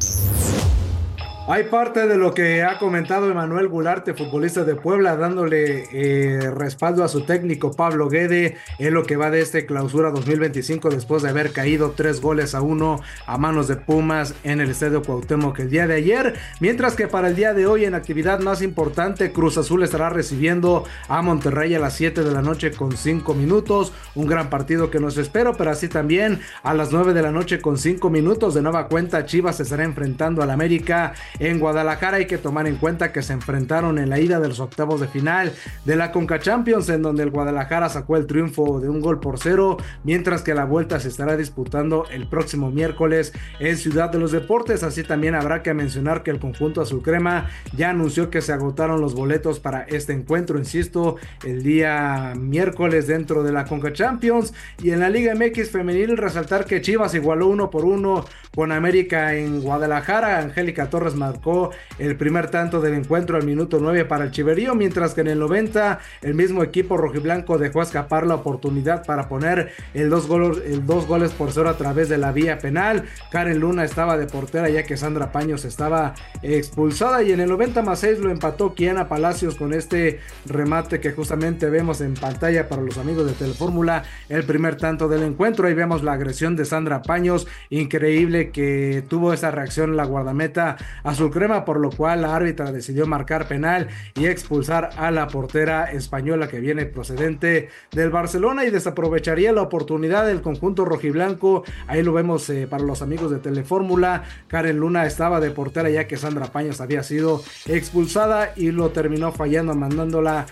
Hay parte de lo que ha comentado Emanuel Gularte, futbolista de Puebla, dándole respaldo a su técnico Pablo Guede en lo que va de este clausura 2025, después de haber caído 3-1 a manos de Pumas en el Estadio Cuauhtémoc el día de ayer. Mientras que para el día de hoy, en actividad más importante, Cruz Azul estará recibiendo a Monterrey a las 7 de la noche con 5 minutos, un gran partido que nos espera, pero así también a las 9 de la noche con 5 minutos, de nueva cuenta Chivas se estará enfrentando al América en Guadalajara. Hay que tomar en cuenta que se enfrentaron en la ida de los octavos de final de la Conca Champions, en donde el Guadalajara sacó el triunfo de 1-0, mientras que la vuelta se estará disputando el próximo miércoles en Ciudad de los Deportes. Así también habrá que mencionar que el conjunto azul crema ya anunció que se agotaron los boletos para este encuentro, insisto, el día miércoles dentro de la Conca Champions. Y en la Liga MX femenil, resaltar que Chivas igualó 1-1 con América en Guadalajara. Angélica Torres marcó el primer tanto del encuentro al minuto 9 para el Chiverío, mientras que en el 90 el mismo equipo rojiblanco dejó escapar la oportunidad para poner el 2-0 a través de la vía penal. Karen Luna estaba de portera, ya que Sandra Paños estaba expulsada, y en el 90+6 lo empató Kiana Palacios con este remate que justamente vemos en pantalla para los amigos de Telefórmula, el primer tanto del encuentro. Ahí vemos la agresión de Sandra Paños, increíble que tuvo esa reacción la guardameta azul crema, por lo cual la árbitra decidió marcar penal y expulsar a la portera española que viene procedente del Barcelona, y desaprovecharía la oportunidad del conjunto rojiblanco. Ahí lo vemos para los amigos de Telefórmula. Karen Luna estaba de portera, ya que Sandra Paños había sido expulsada, y lo terminó fallando, mandándola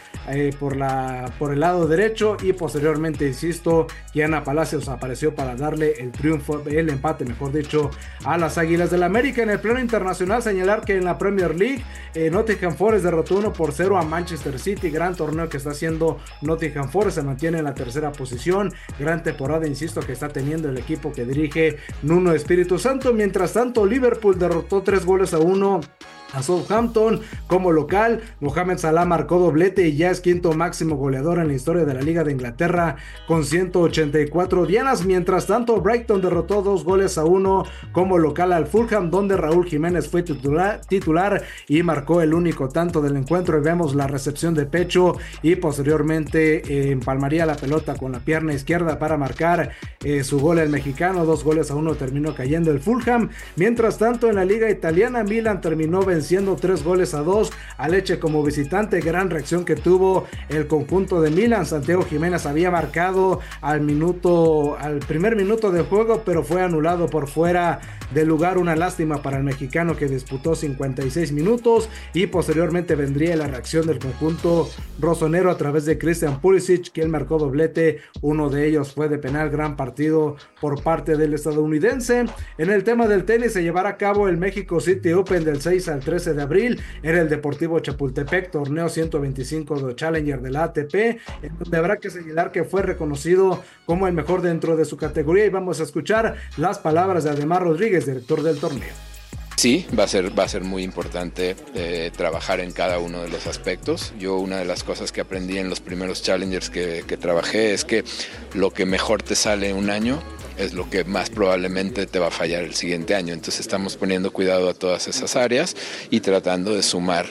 por el lado derecho, y posteriormente, insisto, Kiana Palacios apareció para darle el empate, mejor dicho, a las Águilas del América. En el plano internacional, señalar que en la Premier League, Nottingham Forest derrotó 1-0 a Manchester City. Gran torneo que está haciendo Nottingham Forest, se mantiene en la tercera posición. Gran temporada, insisto, que está teniendo el equipo que dirige Nuno Espíritu Santo. Mientras tanto, Liverpool derrotó 3-1 a Southampton como local. Mohamed Salah marcó doblete y ya es quinto máximo goleador en la historia de la Liga de Inglaterra con 184 dianas. Mientras tanto, Brighton derrotó 2-1 como local al Fulham, donde Raúl Jiménez fue titular y marcó el único tanto del encuentro. Y vemos la recepción de pecho, y posteriormente empalmaría la pelota con la pierna izquierda para marcar su gol el mexicano. 2-1 terminó cayendo el Fulham. Mientras tanto, en la Liga italiana, Milan terminó venciendo venciendo 3-2 a Lecce como visitante. Gran reacción que tuvo el conjunto de Milan. Santiago Jiménez había marcado al primer minuto de juego, pero fue anulado por fuera de lugar. Una lástima para el mexicano, que disputó 56 minutos, y posteriormente vendría la reacción del conjunto rosonero a través de Christian Pulisic, quien marcó doblete. Uno de ellos fue de penal. Gran partido por parte del estadounidense. En el tema del tenis, se llevará a cabo el México City Open del 6 al 13 de abril en el Deportivo Chapultepec, torneo 125 de Challenger de la ATP, en donde habrá que señalar que fue reconocido como el mejor dentro de su categoría, y vamos a escuchar las palabras de Ademar Rodríguez, director del torneo. Sí, va a ser muy importante trabajar en cada uno de los aspectos. Yo, una de las cosas que aprendí en los primeros Challengers que trabajé es que lo que mejor te sale un año es lo que más probablemente te va a fallar el siguiente año. Entonces estamos poniendo cuidado a todas esas áreas y tratando de sumar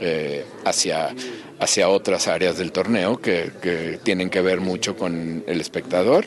hacia otras áreas del torneo que tienen que ver mucho con el espectador.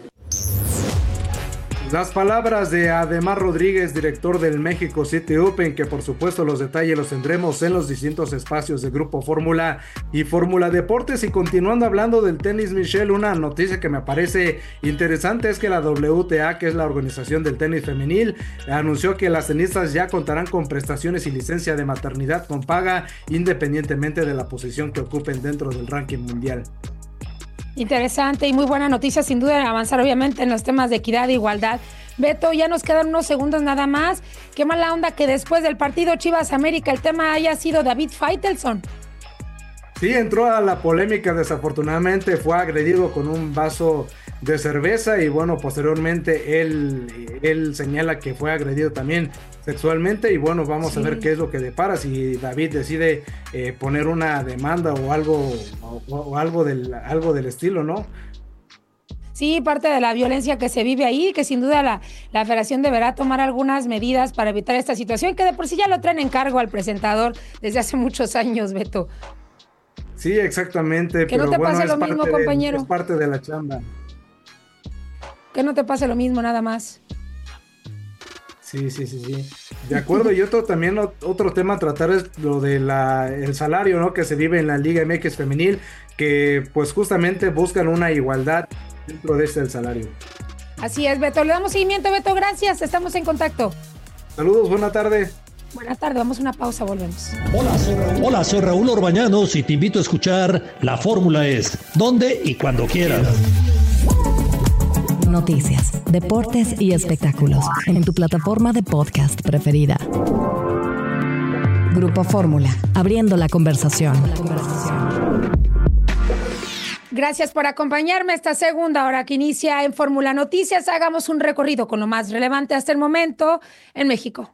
Las palabras de Ademar Rodríguez, director del México City Open, que por supuesto los detalles los tendremos en los distintos espacios de Grupo Fórmula y Fórmula Deportes. Y continuando hablando del tenis, Michelle, una noticia que me parece interesante es que la WTA, que es la organización del tenis femenil, anunció que las tenistas ya contarán con prestaciones y licencia de maternidad con paga, independientemente de la posición que ocupen dentro del ranking mundial. Interesante y muy buena noticia, sin duda, avanzar obviamente en los temas de equidad e igualdad. Beto, ya nos quedan unos segundos nada más. Qué mala onda que después del partido Chivas América el tema haya sido David Faitelson. Sí, entró a la polémica, desafortunadamente fue agredido con un vaso de cerveza, y bueno, posteriormente él señala que fue agredido también sexualmente, y bueno, vamos a ver qué es lo que depara, si David decide poner una demanda o algo del estilo, ¿no? Sí, parte de la violencia que se vive ahí, que sin duda la federación deberá tomar algunas medidas para evitar esta situación, que de por sí ya lo traen en cargo al presentador desde hace muchos años, Beto. Sí, exactamente. Que no te pase lo mismo, compañero. Es parte de la chamba. Que no te pase lo mismo, nada más. Sí. De acuerdo, y otro tema a tratar es lo de el salario, ¿no?, que se vive en la Liga MX femenil, que pues justamente buscan una igualdad dentro de el salario. Así es, Beto. Le damos seguimiento, Beto. Gracias. Estamos en contacto. Saludos, buena tarde. Buenas tardes, vamos a una pausa, volvemos. Hola, soy Raúl Orbañanos y te invito a escuchar La Fórmula Es, donde y cuando quieras. Noticias, deportes y espectáculos en tu plataforma de podcast preferida. Grupo Fórmula, abriendo la conversación. Gracias por acompañarme esta segunda hora que inicia en Fórmula Noticias. Hagamos un recorrido con lo más relevante hasta el momento en México.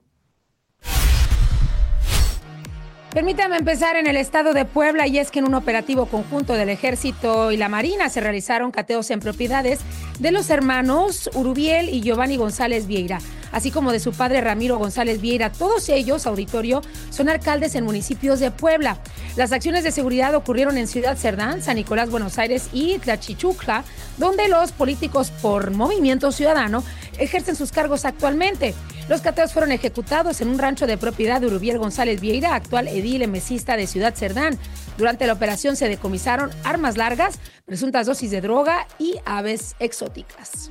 Permítame empezar en el estado de Puebla, y es que en un operativo conjunto del Ejército y la Marina se realizaron cateos en propiedades de los hermanos Urubiel y Giovanni González Vieira, así como de su padre Ramiro González Vieira. Todos ellos, auditorio, son alcaldes en municipios de Puebla. Las acciones de seguridad ocurrieron en Ciudad Cerdán, San Nicolás, Buenos Aires y Tlachichucla, donde los políticos por Movimiento Ciudadano ejercen sus cargos actualmente. Los cateos fueron ejecutados en un rancho de propiedad de Urubiel González Vieira, actual edil emesista de Ciudad Cerdán. Durante la operación se decomisaron armas largas, presuntas dosis de droga y aves exóticas.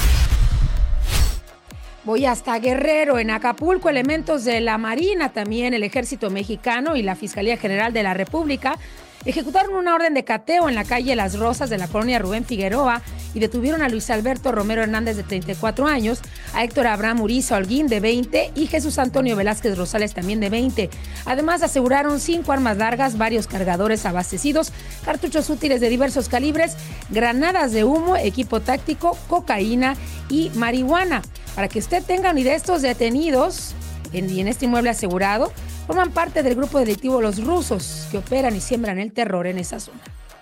Voy hasta Guerrero. En Acapulco, elementos de la Marina, también el Ejército Mexicano y la Fiscalía General de la República ejecutaron una orden de cateo en la calle Las Rosas de la colonia Rubén Figueroa y detuvieron a Luis Alberto Romero Hernández, de 34 años, a Héctor Abraham Uriza Holguín, de 20, y Jesús Antonio Velázquez Rosales, también de 20. Además, aseguraron 5 armas largas, varios cargadores abastecidos, cartuchos útiles de diversos calibres, granadas de humo, equipo táctico, cocaína y marihuana. Para que usted tenga una idea, estos detenidos en este inmueble asegurado forman parte del grupo delictivo Los Rusos, que operan y siembran el terror en esa zona.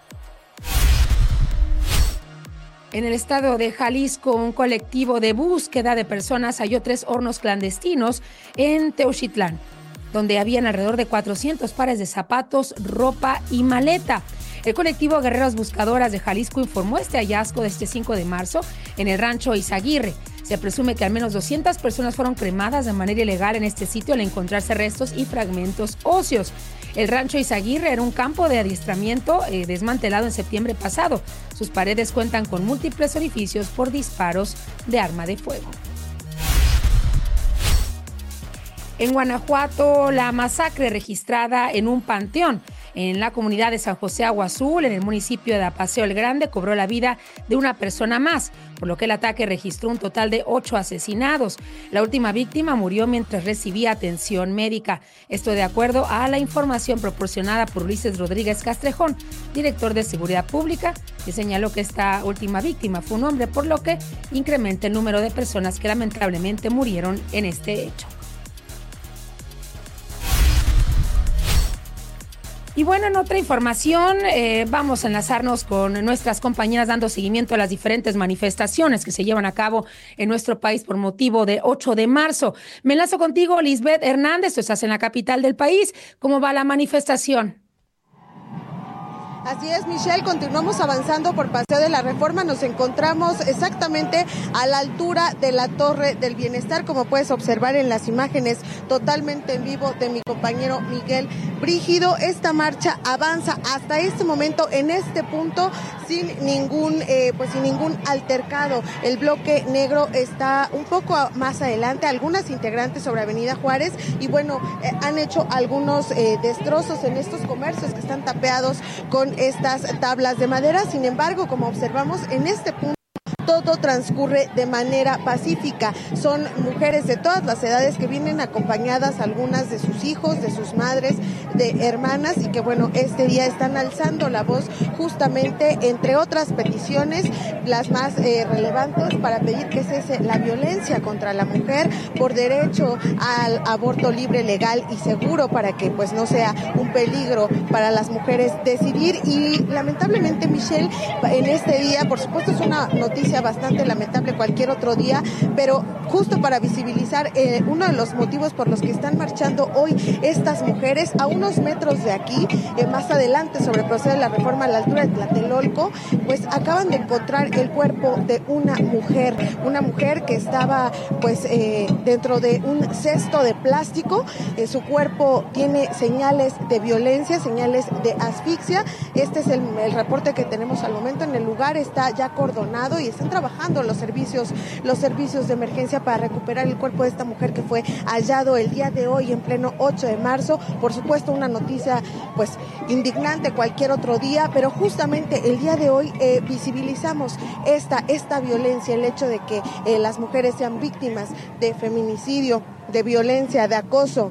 En el estado de Jalisco, un colectivo de búsqueda de personas halló 3 hornos clandestinos en Teuxitlán, donde habían alrededor de 400 pares de zapatos, ropa y maleta. El colectivo Guerreras Buscadoras de Jalisco informó este hallazgo de este 5 de marzo en el rancho Izaguirre. Se presume que al menos 200 personas fueron cremadas de manera ilegal en este sitio al encontrarse restos y fragmentos óseos. El rancho Izaguirre era un campo de adiestramiento desmantelado en septiembre pasado. Sus paredes cuentan con múltiples orificios por disparos de arma de fuego. En Guanajuato, la masacre registrada en un panteón en la comunidad de San José Agua Azul, en el municipio de Apaseo el Grande, cobró la vida de una persona más, por lo que el ataque registró un total de 8 asesinados. La última víctima murió mientras recibía atención médica. Esto de acuerdo a la información proporcionada por Ulises Rodríguez Castrejón, director de Seguridad Pública, que señaló que esta última víctima fue un hombre, por lo que incrementa el número de personas que lamentablemente murieron en este hecho. Y bueno, en otra información, vamos a enlazarnos con nuestras compañeras dando seguimiento a las diferentes manifestaciones que se llevan a cabo en nuestro país por motivo de 8 de marzo. Me enlazo contigo, Lisbeth Hernández, tú estás en la capital del país. ¿Cómo va la manifestación? Así es, Michelle, continuamos avanzando por Paseo de la Reforma, nos encontramos exactamente a la altura de la Torre del Bienestar, como puedes observar en las imágenes totalmente en vivo de mi compañero Miguel Brígido. Esta marcha avanza hasta este momento en este punto sin ningún altercado. El bloque negro está un poco más adelante, algunas integrantes sobre Avenida Juárez y bueno, han hecho algunos destrozos en estos comercios que están tapeados con estas tablas de madera. Sin embargo, como observamos en este punto, todo transcurre de manera pacífica. Son mujeres de todas las edades que vienen acompañadas, algunas de sus hijos, de sus madres, de hermanas, y que bueno, este día están alzando la voz justamente, entre otras peticiones, las más relevantes, para pedir que cese la violencia contra la mujer, por derecho al aborto libre, legal y seguro, para que pues no sea un peligro para las mujeres decidir. Y lamentablemente, Michelle, en este día, por supuesto es una noticia bastante lamentable cualquier otro día, pero justo para visibilizar uno de los motivos por los que están marchando hoy estas mujeres, a unos metros de aquí, más adelante sobre el Paseo de la Reforma, a la altura de Tlatelolco, pues acaban de encontrar el cuerpo de una mujer que estaba pues dentro de un cesto de plástico. Su cuerpo tiene señales de violencia, señales de asfixia. Este es el reporte que tenemos al momento. En el lugar está ya cordonado y están trabajando los servicios de emergencia para recuperar el cuerpo de esta mujer que fue hallado el día de hoy en pleno 8 de marzo. Por supuesto, una noticia pues indignante cualquier otro día, pero justamente el día de hoy visibilizamos esta violencia, el hecho de que las mujeres sean víctimas de feminicidio, de violencia, de acoso.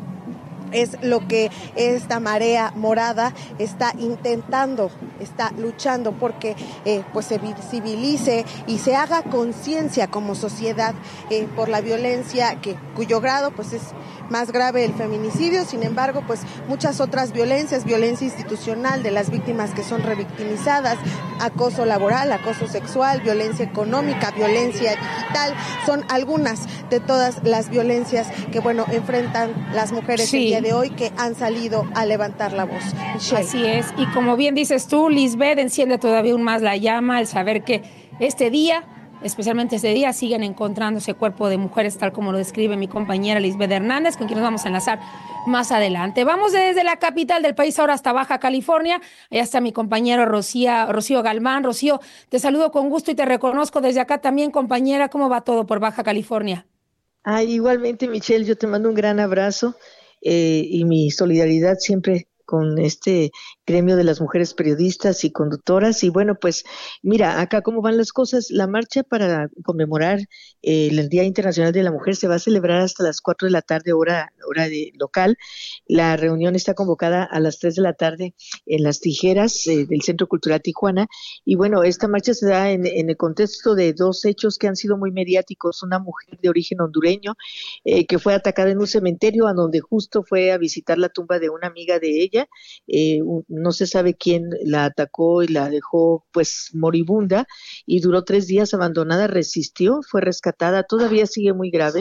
Es lo que esta marea morada está intentando, está luchando porque pues se visibilice y se haga conciencia como sociedad por la violencia cuyo grado pues es más grave el feminicidio. Sin embargo, pues muchas otras violencias, violencia institucional de las víctimas que son revictimizadas, acoso laboral, acoso sexual, violencia económica, violencia digital, son algunas de todas las violencias que bueno enfrentan las mujeres el día de hoy, que han salido a levantar la voz. Michelle. Así es, y como bien dices tú, Lisbeth, enciende todavía aún más la llama el saber que especialmente este día, siguen encontrándose cuerpo de mujeres, tal como lo describe mi compañera Lisbeth Hernández, con quien nos vamos a enlazar más adelante. Vamos desde la capital del país ahora hasta Baja California. Allá está mi compañero Rocío Galván. Rocío, te saludo con gusto y te reconozco desde acá también, compañera. ¿Cómo va todo por Baja California? Igualmente, Michelle, yo te mando un gran abrazo y mi solidaridad siempre con este gremio de las mujeres periodistas y conductoras. Y bueno, pues mira, acá cómo van las cosas. La marcha para conmemorar el Día Internacional de la Mujer se va a celebrar hasta las 4 de la tarde, hora local. La reunión está convocada a las 3 de la tarde en Las Tijeras del Centro Cultural Tijuana. Y bueno, esta marcha se da en el contexto de dos hechos que han sido muy mediáticos. Una mujer de origen hondureño que fue atacada en un cementerio, a donde justo fue a visitar la tumba de una amiga de ella. No se sabe quién la atacó y la dejó pues moribunda, y duró 3 días abandonada, resistió, fue rescatada, todavía sigue muy grave.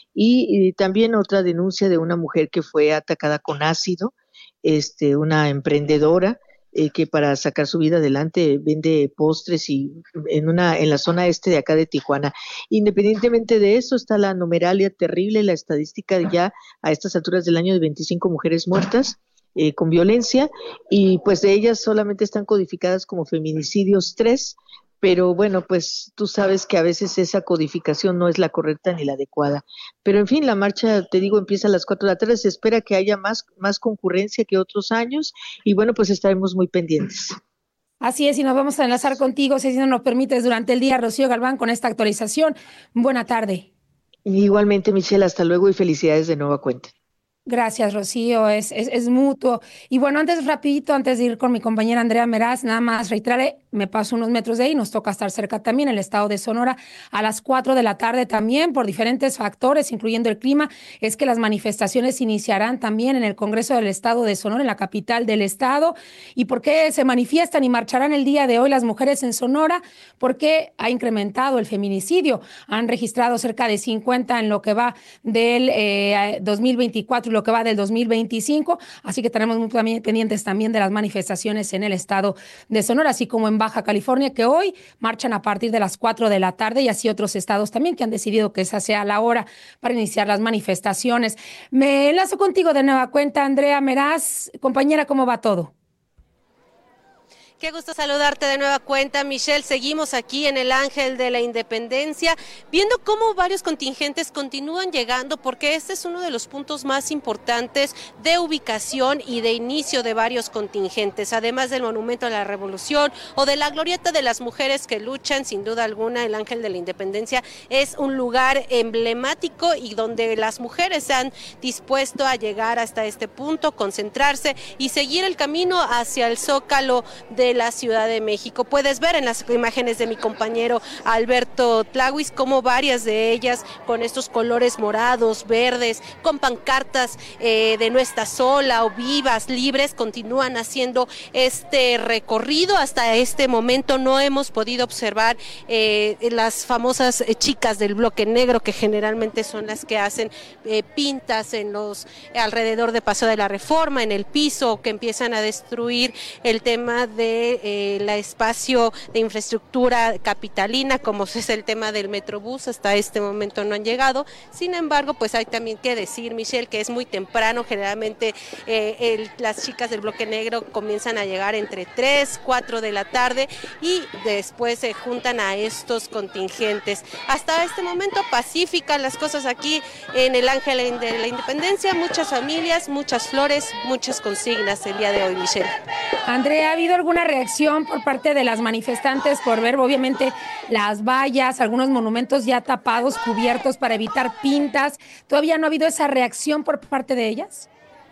Y también otra denuncia de una mujer que fue atacada con ácido, una emprendedora que para sacar su vida adelante vende postres y en la zona este de acá de Tijuana. Independientemente de eso, está la numeralia terrible, la estadística ya a estas alturas del año de 25 mujeres muertas con violencia, y pues de ellas solamente están codificadas como feminicidios 3, pero bueno, pues tú sabes que a veces esa codificación no es la correcta ni la adecuada. Pero en fin, la marcha, te digo, empieza a las 4 de la tarde, se espera que haya más concurrencia que otros años, y bueno, pues estaremos muy pendientes. Así es, y nos vamos a enlazar contigo, si nos lo permites, durante el día, Rocío Galván, con esta actualización. Buena tarde. Igualmente, Michelle, hasta luego y felicidades de nueva cuenta. Gracias, Rocío, es mutuo. Y bueno, antes de ir con mi compañera Andrea Meraz, nada más reiterarle, me paso unos metros de ahí, nos toca estar cerca también, el estado de Sonora, a las 4 de la tarde también, por diferentes factores, incluyendo el clima, es que las manifestaciones iniciarán también en el Congreso del Estado de Sonora, en la capital del estado. ¿Y por qué se manifiestan y marcharán el día de hoy las mujeres en Sonora? Porque ha incrementado el feminicidio, han registrado cerca de 50 en lo que va del 2024, lo que va del 2025, así que tenemos muy pendientes también de las manifestaciones en el estado de Sonora, así como en Baja California, que hoy marchan a partir de las 4 de la tarde, y así otros estados también que han decidido que esa sea la hora para iniciar las manifestaciones. Me enlazo contigo de nueva cuenta, Andrea Meraz. Compañera, ¿cómo va todo? Qué gusto saludarte de nueva cuenta, Michelle. Seguimos aquí en el Ángel de la Independencia, viendo cómo varios contingentes continúan llegando, porque este es uno de los puntos más importantes de ubicación y de inicio de varios contingentes, además del Monumento a la Revolución o de la Glorieta de las Mujeres que Luchan. Sin duda alguna, el Ángel de la Independencia es un lugar emblemático y donde las mujeres se han dispuesto a llegar hasta este punto, concentrarse y seguir el camino hacia el Zócalo de la Ciudad de México. Puedes ver en las imágenes de mi compañero Alberto Tlahuis cómo varias de ellas con estos colores morados, verdes, con pancartas de no estás sola o vivas, libres, continúan haciendo este recorrido. Hasta este momento no hemos podido observar las famosas chicas del bloque negro, que generalmente son las que hacen pintas en los alrededor de Paseo de la Reforma, en el piso, que empiezan a destruir el tema de la espacio de infraestructura capitalina, como es el tema del Metrobús. Hasta este momento no han llegado. Sin embargo, pues hay también que decir, Michelle, que es muy temprano. Generalmente las chicas del bloque negro comienzan a llegar entre 3, 4 de la tarde y después se juntan a estos contingentes. Hasta este momento pacíficas las cosas aquí en el Ángel de la Independencia. Muchas familias, muchas flores, muchas consignas el día de hoy, Michelle. Andrea, ¿ha habido alguna reacción por parte de las manifestantes por ver obviamente las vallas, algunos monumentos ya tapados, cubiertos para evitar pintas? ¿Todavía no ha habido esa reacción por parte de ellas?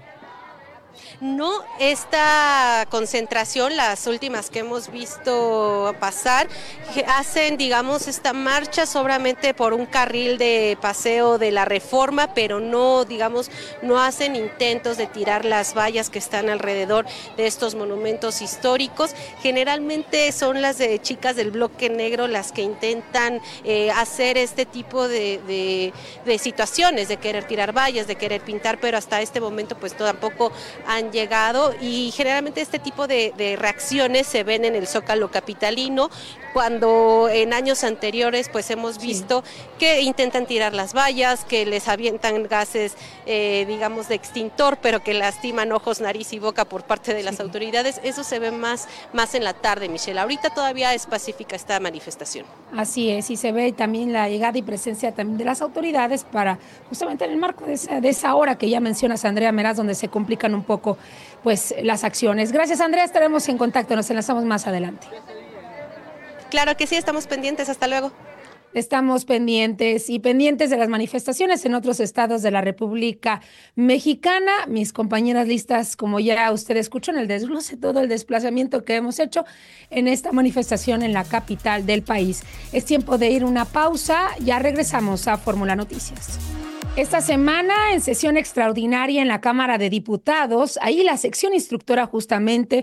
No, esta concentración, las últimas que hemos visto pasar, hacen, digamos, esta marcha solamente por un carril de Paseo de la Reforma, pero no, digamos, no hacen intentos de tirar las vallas que están alrededor de estos monumentos históricos. Generalmente son las de chicas del bloque negro las que intentan hacer este tipo de situaciones, de querer tirar vallas, de querer pintar, pero hasta este momento pues tampoco han llegado, y generalmente este tipo de reacciones se ven en el Zócalo capitalino, cuando en años anteriores pues hemos visto que intentan tirar las vallas, que les avientan gases digamos de extintor, pero que lastiman ojos, nariz y boca por parte de las autoridades. Eso se ve más en la tarde, Michelle. Ahorita todavía es pacífica esta manifestación. Así es, y se ve también la llegada y presencia también de las autoridades para justamente en el marco de esa hora que ya mencionas, Andrea Meraz, donde se complican un poco pues las acciones. Gracias, Andrea, estaremos en contacto, nos enlazamos más adelante. Claro que sí, estamos pendientes, hasta luego. Estamos pendientes de las manifestaciones en otros estados de la República Mexicana. Mis compañeras listas, como ya usted escuchó en el desglose, todo el desplazamiento que hemos hecho en esta manifestación en la capital del país. Es tiempo de ir a una pausa, ya regresamos a Fórmula Noticias. Esta semana, en sesión extraordinaria en la Cámara de Diputados, ahí la sección instructora justamente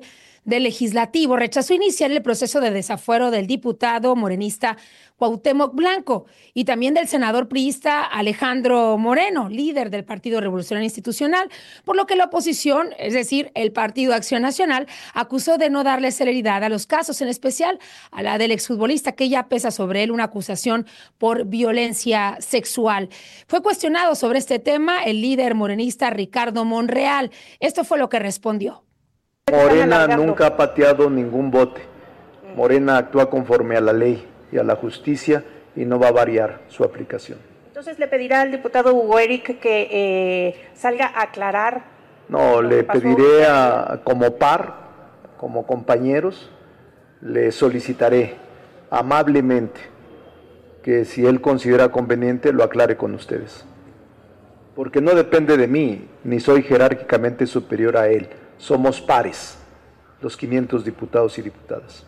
del Legislativo rechazó iniciar el proceso de desafuero del diputado morenista Cuauhtémoc Blanco y también del senador priista Alejandro Moreno, líder del Partido Revolucionario Institucional, por lo que la oposición, es decir, el Partido Acción Nacional, acusó de no darle celeridad a los casos, en especial a la del exfutbolista, que ya pesa sobre él una acusación por violencia sexual. Fue cuestionado sobre este tema el líder morenista Ricardo Monreal. Esto fue lo que respondió. Morena nunca ha pateado ningún bote. Morena actúa conforme a la ley y a la justicia y no va a variar su aplicación. Entonces, ¿le pedirá al diputado Hugo Eric que salga a aclarar? No, le pediré como par, como compañeros, le solicitaré amablemente que si él considera conveniente lo aclare con ustedes. Porque no depende de mí, ni soy jerárquicamente superior a él. Somos pares, los 500 diputados y diputadas.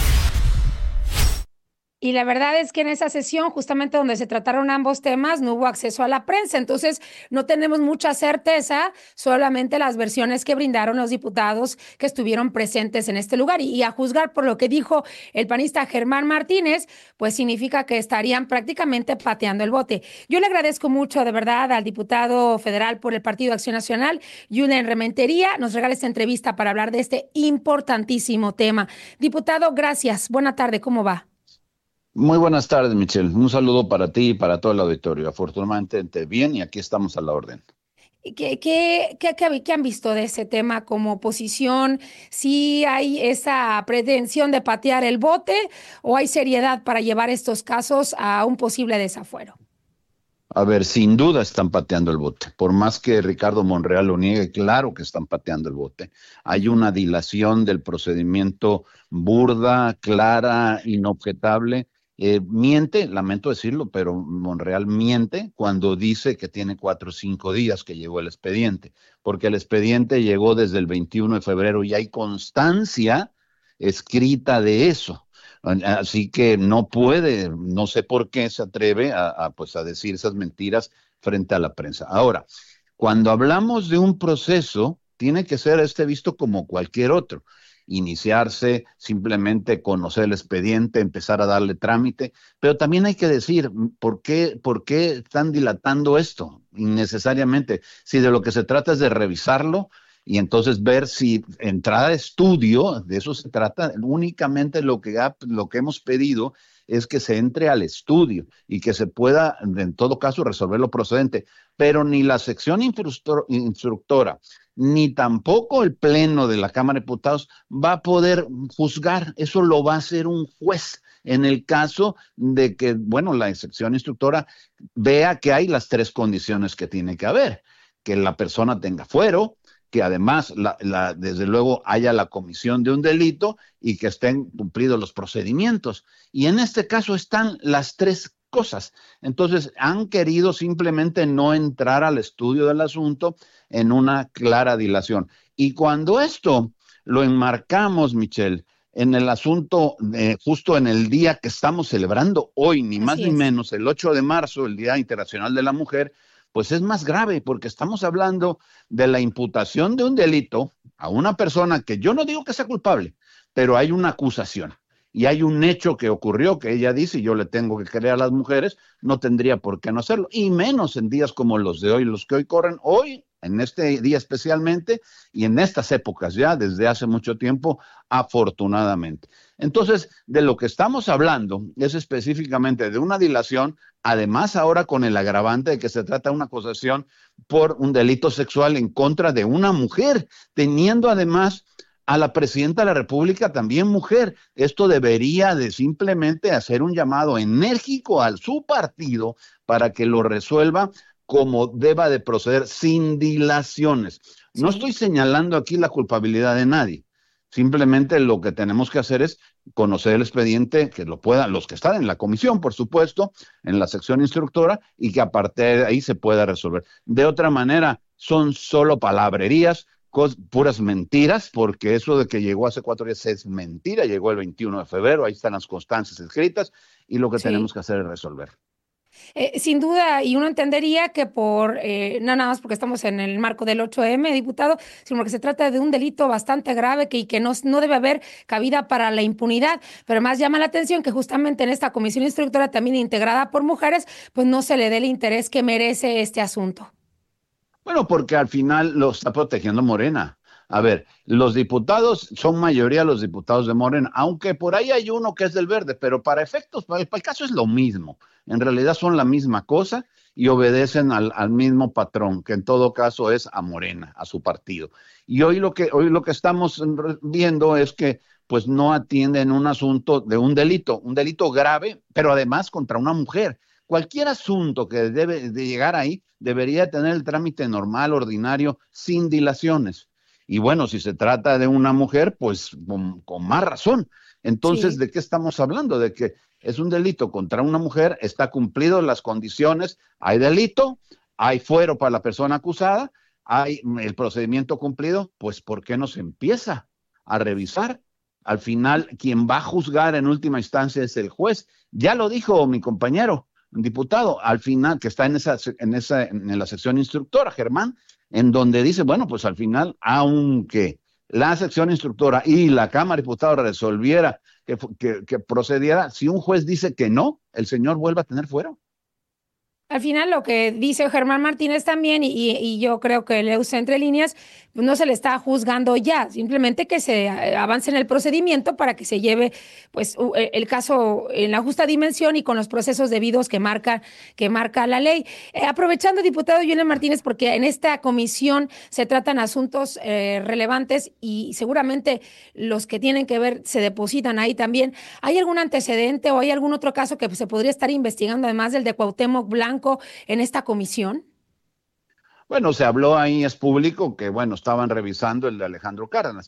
Y la verdad es que en esa sesión, justamente donde se trataron ambos temas, no hubo acceso a la prensa. Entonces, no tenemos mucha certeza, solamente las versiones que brindaron los diputados que estuvieron presentes en este lugar. Y a juzgar por lo que dijo el panista Germán Martínez, pues significa que estarían prácticamente pateando el bote. Yo le agradezco mucho, de verdad, al diputado federal por el Partido Acción Nacional, Julen Rementería, nos regala esta entrevista para hablar de este importantísimo tema. Diputado, gracias. Buena tarde, ¿cómo va? Muy buenas tardes, Michelle. Un saludo para ti y para todo el auditorio. Afortunadamente bien y aquí estamos a la orden. ¿Qué han visto de ese tema como oposición? ¿Sí hay esa pretensión de patear el bote o hay seriedad para llevar estos casos a un posible desafuero? A ver, sin duda están pateando el bote. Por más que Ricardo Monreal lo niegue, claro que están pateando el bote. Hay una dilación del procedimiento burda, clara, inobjetable. Miente, lamento decirlo, pero Monreal miente cuando dice que tiene 4 o 5 días que llegó el expediente, porque el expediente llegó desde el 21 de febrero y hay constancia escrita de eso. Así que no puede, no sé por qué se atreve a decir esas mentiras frente a la prensa. Ahora, cuando hablamos de un proceso, tiene que ser visto como cualquier otro. Iniciarse, simplemente conocer el expediente, empezar a darle trámite, pero también hay que decir, ¿por qué están dilatando esto innecesariamente? Si de lo que se trata es de revisarlo y entonces ver si entrada de estudio, de eso se trata, únicamente lo que hemos pedido es que se entre al estudio y que se pueda, en todo caso, resolver lo procedente, pero ni la sección instructora, ni tampoco el pleno de la Cámara de Diputados va a poder juzgar, eso lo va a hacer un juez en el caso de que, la sección instructora vea que hay las 3 condiciones que tiene que haber, que la persona tenga fuero, que además, desde luego, haya la comisión de un delito y que estén cumplidos los procedimientos. Y en este caso están las 3 cosas. Entonces, han querido simplemente no entrar al estudio del asunto en una clara dilación. Y cuando esto lo enmarcamos, Michelle, en el asunto, justo en el día que estamos celebrando hoy, ni más ni menos, el 8 de marzo, el Día Internacional de la Mujer, pues es más grave porque estamos hablando de la imputación de un delito a una persona que yo no digo que sea culpable, pero hay una acusación y hay un hecho que ocurrió que ella dice, y yo le tengo que creer a las mujeres, no tendría por qué no hacerlo, y menos en días como los de hoy, los que hoy corren, hoy, en este día especialmente, y en estas épocas ya, desde hace mucho tiempo, afortunadamente. Entonces, de lo que estamos hablando es específicamente de una dilación, además ahora con el agravante de que se trata de una acusación por un delito sexual en contra de una mujer, teniendo además a la presidenta de la República también mujer. Esto debería de simplemente hacer un llamado enérgico a su partido para que lo resuelva como deba de proceder, sin dilaciones. No estoy señalando aquí la culpabilidad de nadie. Simplemente lo que tenemos que hacer es conocer el expediente, que lo puedan, los que están en la comisión, por supuesto, en la sección instructora, y que a partir de ahí se pueda resolver. De otra manera, son solo palabrerías, puras mentiras, porque eso de que llegó hace 4 días es mentira, llegó el 21 de febrero, ahí están las constancias escritas, y lo que tenemos que hacer es resolver. Sin duda, y uno entendería que no nada más porque estamos en el marco del 8M, diputado, sino porque se trata de un delito bastante grave que no debe haber cabida para la impunidad. Pero más llama la atención que justamente en esta comisión instructora, también integrada por mujeres, pues no se le dé el interés que merece este asunto. Bueno, porque al final lo está protegiendo Morena. A ver, los diputados, son mayoría los diputados de Morena, aunque por ahí hay uno que es del Verde, pero para efectos, para el caso es lo mismo. En realidad son la misma cosa y obedecen al mismo patrón, que en todo caso es a Morena, a su partido. Y hoy lo que estamos viendo es que pues no atienden un asunto de un delito grave, pero además contra una mujer. Cualquier asunto que debe de llegar ahí debería tener el trámite normal, ordinario, sin dilaciones. Y bueno, si se trata de una mujer, pues con más razón. Entonces, sí. ¿De qué estamos hablando? De que es un delito contra una mujer, está cumplido las condiciones, hay delito, hay fuero para la persona acusada, hay el procedimiento cumplido, pues ¿por qué no se empieza a revisar? Al final, quien va a juzgar en última instancia es el juez. Ya lo dijo mi compañero, diputado, al final, que está en la sección instructora, Germán, en donde dice, bueno, pues al final, aunque la sección instructora y la Cámara de Diputados resolviera que procediera, si un juez dice que no, el señor vuelve a tener fuero. Al final lo que dice Germán Martínez también, y yo creo que le usa entre líneas, pues no se le está juzgando ya, simplemente que se avance en el procedimiento para que se lleve pues el caso en la justa dimensión y con los procesos debidos que marca la ley. Aprovechando, diputado Julián Martínez, porque en esta comisión se tratan asuntos relevantes y seguramente los que tienen que ver se depositan ahí también. ¿Hay algún antecedente o hay algún otro caso que se podría estar investigando, además del de Cuauhtémoc Blanco, en esta comisión? Bueno, se habló ahí, es público, que bueno, estaban revisando el de Alejandro Cárdenas.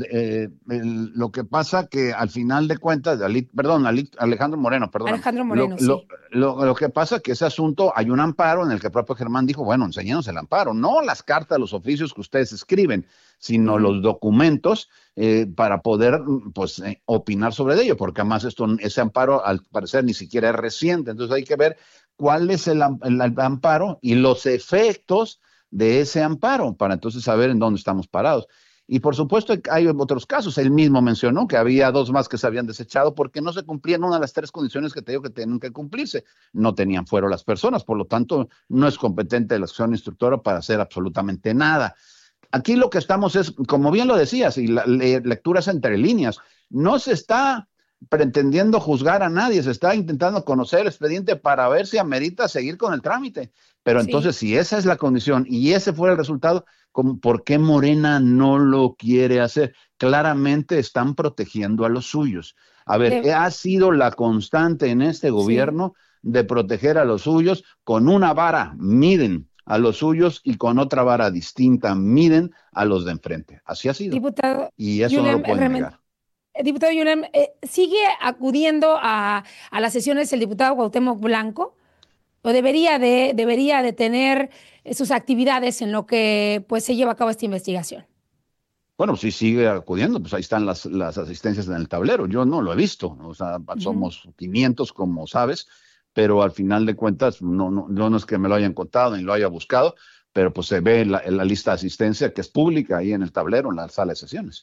Lo que pasa que al final de cuentas, Alejandro Moreno, perdón. Alejandro Moreno, sí. Lo que pasa que ese asunto, hay un amparo en el que el propio Germán dijo, bueno, enséñenos el amparo, no las cartas, los oficios que ustedes escriben, sino los documentos para poder, pues, opinar sobre ello, porque además ese amparo, al parecer, ni siquiera es reciente. Entonces hay que ver cuál es el amparo y los efectos de ese amparo, para entonces saber en dónde estamos parados. Y por supuesto hay otros casos, él mismo mencionó que había 2 más que se habían desechado porque no se cumplían una de las 3 condiciones que te digo que tienen que cumplirse. No tenían fuero las personas, por lo tanto no es competente la acción instructora para hacer absolutamente nada. Aquí lo que estamos es, como bien lo decías, y la lectura es entre líneas, no se está pretendiendo juzgar a nadie, se está intentando conocer el expediente para ver si amerita seguir con el trámite. Pero entonces, si esa es la condición y ese fuera el resultado, ¿por qué Morena no lo quiere hacer? Claramente están protegiendo a los suyos. A ver, ha sido la constante en este gobierno de proteger a los suyos. Con una vara miden a los suyos y con otra vara distinta miden a los de enfrente. Así ha sido. Diputado, y eso no lo pueden negar. Diputado Julián, ¿sigue acudiendo a las sesiones el diputado Cuauhtémoc Blanco? ¿O debería de tener sus actividades en lo que pues se lleva a cabo esta investigación? Bueno, si sigue acudiendo, pues ahí están las asistencias en el tablero. Yo no lo he visto, o sea, somos 500, como sabes, pero al final de cuentas no es que me lo hayan contado ni lo haya buscado, pero pues se ve la lista de asistencia que es pública ahí en el tablero, en la sala de sesiones.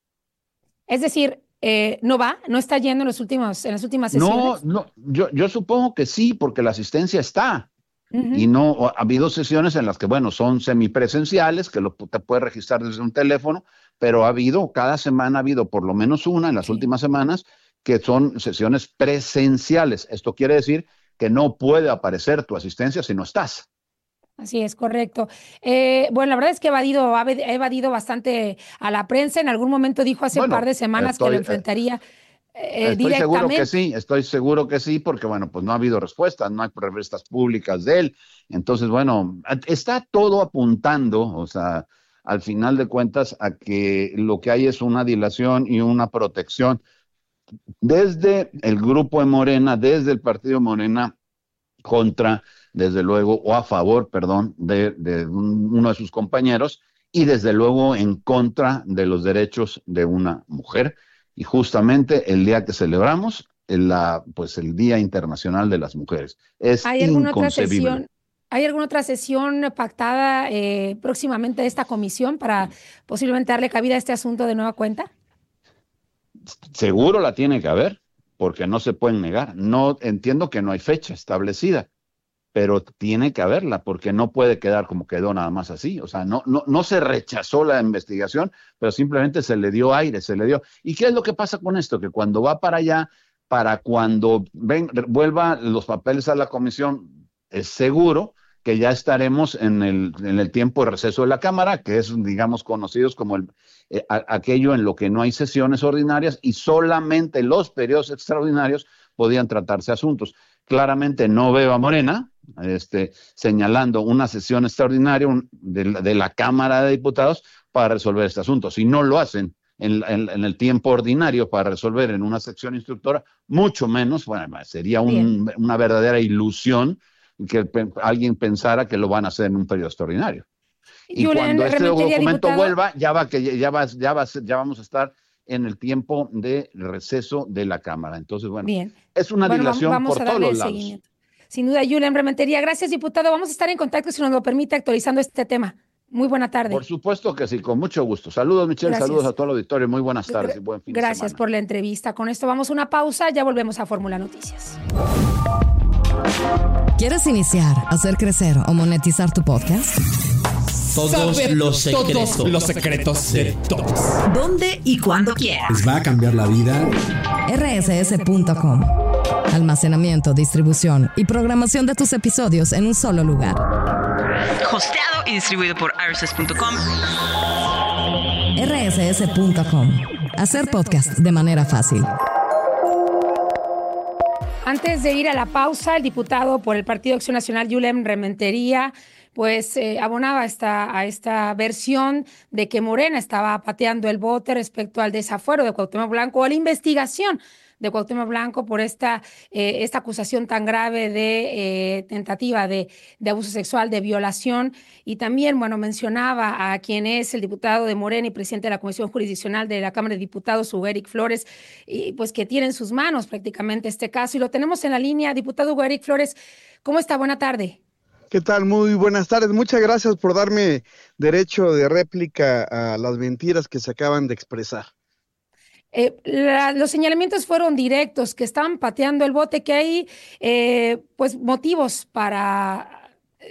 Es decir, no está yendo en las últimas sesiones. No, yo supongo que sí, porque la asistencia está. Y no, ha habido sesiones en las que, bueno, son semipresenciales, que te puedes registrar desde un teléfono, pero cada semana ha habido por lo menos una en las últimas semanas que son sesiones presenciales. Esto quiere decir que no puede aparecer tu asistencia si no estás. Así es, correcto. Bueno, la verdad es que ha evadido bastante a la prensa. En algún momento dijo hace un par de semanas que lo enfrentaría directamente. Estoy seguro que sí, porque bueno, pues no ha habido respuestas, no hay revistas públicas de él. Entonces, bueno, está todo apuntando, o sea, al final de cuentas, a que lo que hay es una dilación y una protección desde el grupo de Morena, desde el partido Morena, contra, desde luego, o a favor, perdón, de uno de sus compañeros, y desde luego en contra de los derechos de una mujer. Y justamente el día que celebramos el Día Internacional de las Mujeres. Es inconcebible. ¿Hay alguna otra sesión pactada próximamente de esta comisión para posiblemente darle cabida a este asunto de nueva cuenta? Seguro la tiene que haber, porque no se pueden negar. No entiendo que no hay fecha establecida, pero tiene que haberla, porque no puede quedar como quedó nada más así. O sea, no se rechazó la investigación, pero simplemente se le dio aire, se le dio. ¿Y qué es lo que pasa con esto? Que cuando va para allá, para cuando vuelva los papeles a la comisión, es seguro que ya estaremos en el tiempo de receso de la Cámara, que es, digamos, conocidos como aquello en lo que no hay sesiones ordinarias y solamente los periodos extraordinarios podían tratarse asuntos. Claramente no veo a Morena señalando una sesión extraordinaria de la Cámara de Diputados para resolver este asunto. Si no lo hacen en el tiempo ordinario para resolver en una sección instructora, mucho menos, bueno, sería una verdadera ilusión que alguien pensara que lo van a hacer en un periodo extraordinario. Y cuando este documento vuelva, ya vamos a estar en el tiempo de receso de la Cámara. Entonces, bueno, es una dilación por todos los lados. Seguimiento. Sin duda, Julen Rementería. Gracias, diputado. Vamos a estar en contacto, si nos lo permite, actualizando este tema. Muy buena tarde. Por supuesto que sí, con mucho gusto. Saludos, Michelle, gracias. Saludos a todo el auditorio. Muy buenas tardes y buen fin de semana. Gracias por la entrevista. Con esto vamos a una pausa, ya volvemos a Fórmula Noticias. ¿Quieres iniciar, hacer crecer o monetizar tu podcast? Todos los secretos de todos. ¿Dónde y cuándo quieras? ¿Les va a cambiar la vida? rss.com. Almacenamiento, distribución y programación de tus episodios en un solo lugar. Hosteado y distribuido por rss.com. rss.com. Hacer podcast de manera fácil. Antes de ir a la pausa, el diputado por el Partido Acción Nacional, Julen Rementería, pues abonaba a esta versión de que Morena estaba pateando el bote respecto al desafuero de Cuauhtémoc Blanco, o a la investigación de Cuauhtémoc Blanco por esta acusación tan grave de tentativa de abuso sexual, de violación. Y también, bueno, mencionaba a quien es el diputado de Morena y presidente de la Comisión Jurisdiccional de la Cámara de Diputados, Hugo Eric Flores, y pues que tiene en sus manos prácticamente este caso. Y lo tenemos en la línea. Diputado Hugo Eric Flores, ¿cómo está? Buena tarde. ¿Qué tal? Muy buenas tardes. Muchas gracias por darme derecho de réplica a las mentiras que se acaban de expresar. Los señalamientos fueron directos, que estaban pateando el bote, que hay pues motivos para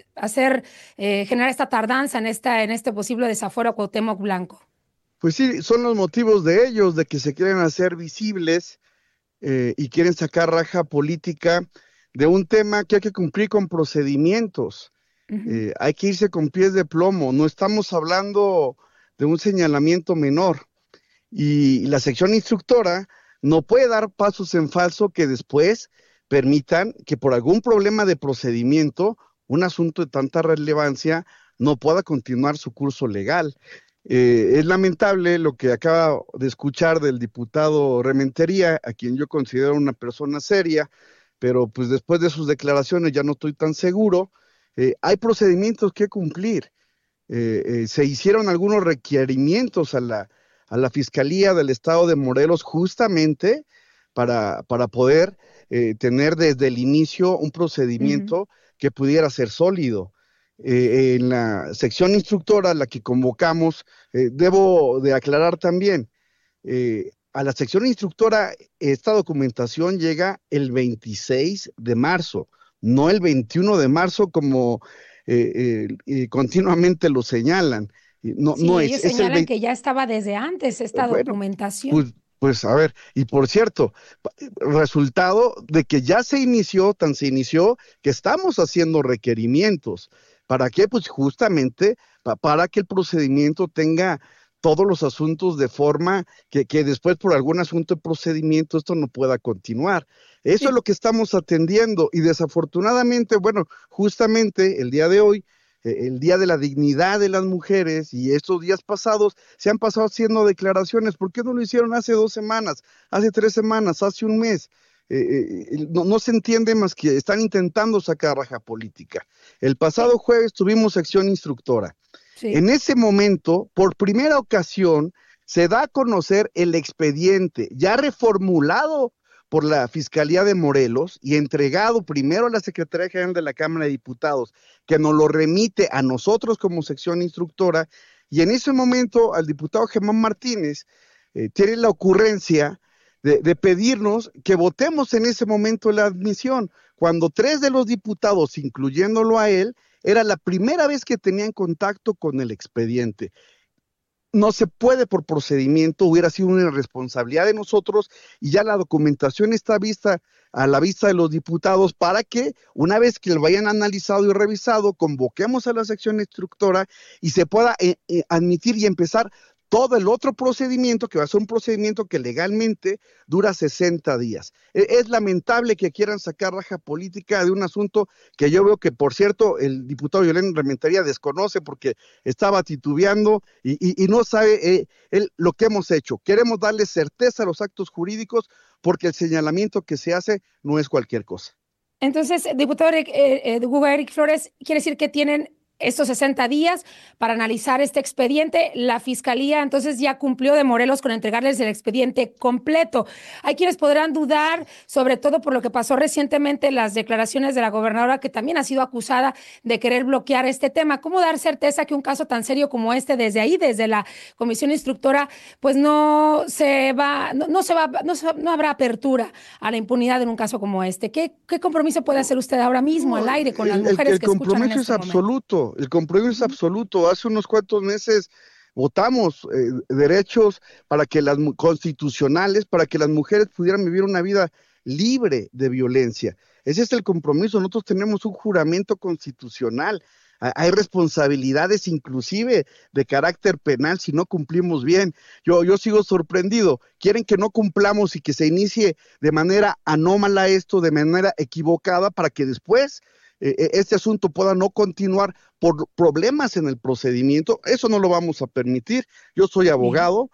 generar esta tardanza en este posible desafuero a Cuauhtémoc Blanco. Pues sí, son los motivos de ellos, de que se quieren hacer visibles y quieren sacar raja política de un tema que hay que cumplir con procedimientos. Hay que irse con pies de plomo. No estamos hablando de un señalamiento menor. Y la sección instructora no puede dar pasos en falso que después permitan que por algún problema de procedimiento, un asunto de tanta relevancia, no pueda continuar su curso legal. Es lamentable lo que acaba de escuchar del diputado Rementería, a quien yo considero una persona seria, pero pues después de sus declaraciones ya no estoy tan seguro. Hay procedimientos que cumplir. Se hicieron algunos requerimientos a la Fiscalía del Estado de Morelos justamente para poder tener desde el inicio un procedimiento que pudiera ser sólido. En la sección instructora a la que convocamos, debo de aclarar también, a la sección instructora esta documentación llega el 26 de marzo, no el 21 de marzo como continuamente lo señalan. No, sí, no ellos señalan que ya estaba desde antes esta documentación. Pues a ver, y por cierto, resultado de que ya se inició que estamos haciendo requerimientos. ¿Para qué? Pues justamente para que el procedimiento tenga todos los asuntos de forma que después por algún asunto de procedimiento esto no pueda continuar. Eso es lo que estamos atendiendo y desafortunadamente, bueno, justamente el día de hoy, el Día de la Dignidad de las Mujeres y estos días pasados se han pasado haciendo declaraciones. ¿Por qué no lo hicieron hace 2 semanas, hace 3 semanas, hace un mes? No se entiende más que están intentando sacar raja política. El pasado jueves tuvimos sección instructora. Sí. En ese momento, por primera ocasión, se da a conocer el expediente ya reformulado por la Fiscalía de Morelos y entregado primero a la Secretaría General de la Cámara de Diputados, que nos lo remite a nosotros como sección instructora, y en ese momento al diputado Germán Martínez tiene la ocurrencia de pedirnos que votemos en ese momento la admisión, cuando 3 de los diputados, incluyéndolo a él, era la primera vez que tenían contacto con el expediente. No se puede por procedimiento, hubiera sido una irresponsabilidad de nosotros y ya la documentación está vista a la vista de los diputados para que una vez que lo hayan analizado y revisado, convoquemos a la sección instructora y se pueda admitir y empezar todo el otro procedimiento, que va a ser un procedimiento que legalmente dura 60 días. Es lamentable que quieran sacar raja política de un asunto que yo veo que, por cierto, el diputado Violén Rementería desconoce porque estaba titubeando y no sabe lo que hemos hecho. Queremos darle certeza a los actos jurídicos porque el señalamiento que se hace no es cualquier cosa. Entonces, diputado Hugo Eric Flores, quiere decir que tienen estos 60 días para analizar este expediente. La Fiscalía entonces ya cumplió de Morelos con entregarles el expediente completo. Hay quienes podrán dudar, sobre todo por lo que pasó recientemente, las declaraciones de la gobernadora, que también ha sido acusada de querer bloquear este tema. ¿Cómo dar certeza que un caso tan serio como este, desde la comisión instructora, pues no habrá apertura a la impunidad en un caso como este? ¿Qué compromiso puede hacer usted ahora mismo al aire con las mujeres que escuchan en este momento? El compromiso es absoluto. El compromiso es absoluto. Hace unos cuantos meses votamos derechos para que constitucionales, para que las mujeres pudieran vivir una vida libre de violencia. Ese es el compromiso. Nosotros tenemos un juramento constitucional. Hay responsabilidades inclusive de carácter penal si no cumplimos bien. Yo sigo sorprendido. Quieren que no cumplamos y que se inicie de manera anómala esto, de manera equivocada, para que después este asunto pueda no continuar por problemas en el procedimiento. Eso no lo vamos a permitir. Yo soy abogado.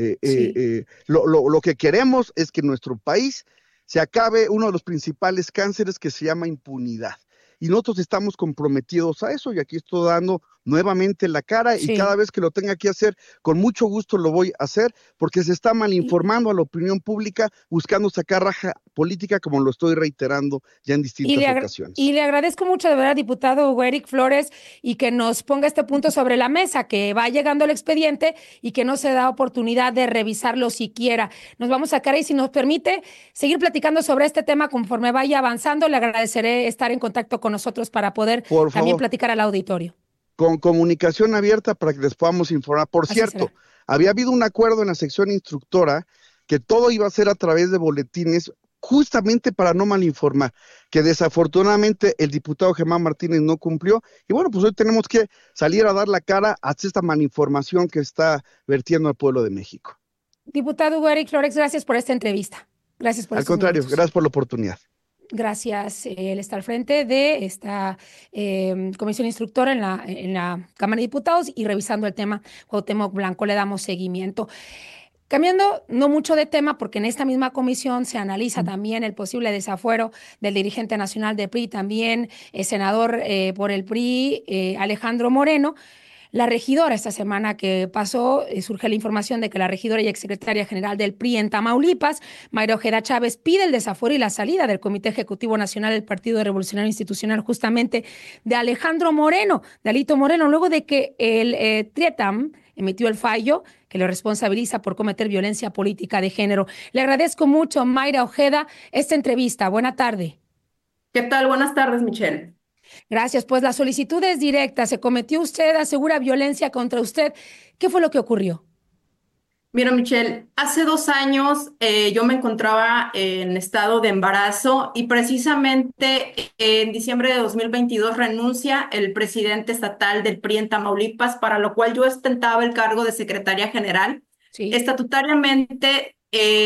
Lo que queremos es que en nuestro país se acabe uno de los principales cánceres, que se llama impunidad. Y nosotros estamos comprometidos a eso, y aquí estoy dando nuevamente la cara, y cada vez que lo tenga que hacer, con mucho gusto lo voy a hacer, porque se está malinformando a la opinión pública, buscando sacar raja política, como lo estoy reiterando ya en distintas ocasiones. Y le agradezco mucho, de verdad, diputado Hugo Eric Flores, y que nos ponga este punto sobre la mesa, que va llegando el expediente y que no se da oportunidad de revisarlo siquiera. Nos vamos a sacar, y si nos permite seguir platicando sobre este tema conforme vaya avanzando, le agradeceré estar en contacto con nosotros para poder también platicar al auditorio. Con comunicación abierta para que les podamos informar. Por cierto, había habido un acuerdo en la sección instructora que todo iba a ser a través de boletines, justamente para no malinformar, que desafortunadamente el diputado Germán Martínez no cumplió, y bueno, pues hoy tenemos que salir a dar la cara a esta malinformación que está vertiendo al pueblo de México. Diputado Hugo Eric Flores, gracias por esta entrevista. Gracias por Al contrario, minutos. Gracias por la oportunidad. Gracias. Él está al frente de esta comisión instructora en la Cámara de Diputados, y revisando el tema Cuauhtémoc Blanco le damos seguimiento. Cambiando no mucho de tema, porque en esta misma comisión se analiza también el posible desafuero del dirigente nacional del PRI, también senador por el PRI, Alejandro Moreno. La regidora, esta semana que pasó, surge la información de que la regidora y exsecretaria general del PRI en Tamaulipas, Mayra Ojeda Chávez, pide el desafuero y la salida del Comité Ejecutivo Nacional del Partido Revolucionario Institucional, justamente de Alejandro Moreno, de Alito Moreno, luego de que el TRIETAM emitió el fallo que lo responsabiliza por cometer violencia política de género. Le agradezco mucho, Mayra Ojeda, esta entrevista. Buena tarde. ¿Qué tal? Buenas tardes, Michelle. Gracias. Pues la solicitud es directa. Se cometió usted, asegura violencia contra usted. ¿Qué fue lo que ocurrió? Mira, Michelle, hace 2 años yo me encontraba en estado de embarazo, y precisamente en diciembre de 2022 renuncia el presidente estatal del PRI en Tamaulipas, para lo cual yo ostentaba el cargo de secretaria general. Sí. Estatutariamente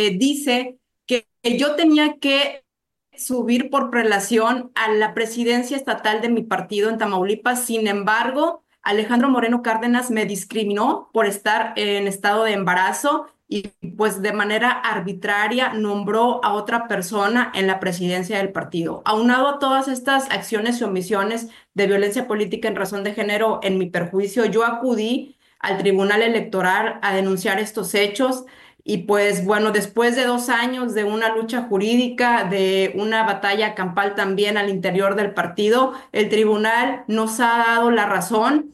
dice que yo tenía que subir por prelación a la presidencia estatal de mi partido en Tamaulipas. Sin embargo, Alejandro Moreno Cárdenas me discriminó por estar en estado de embarazo, y pues de manera arbitraria nombró a otra persona en la presidencia del partido. Aunado a todas estas acciones y omisiones de violencia política en razón de género en mi perjuicio, yo acudí al Tribunal Electoral a denunciar estos hechos, Y pues bueno, después de 2 años de una lucha jurídica, de una batalla campal también al interior del partido, el tribunal nos ha dado la razón.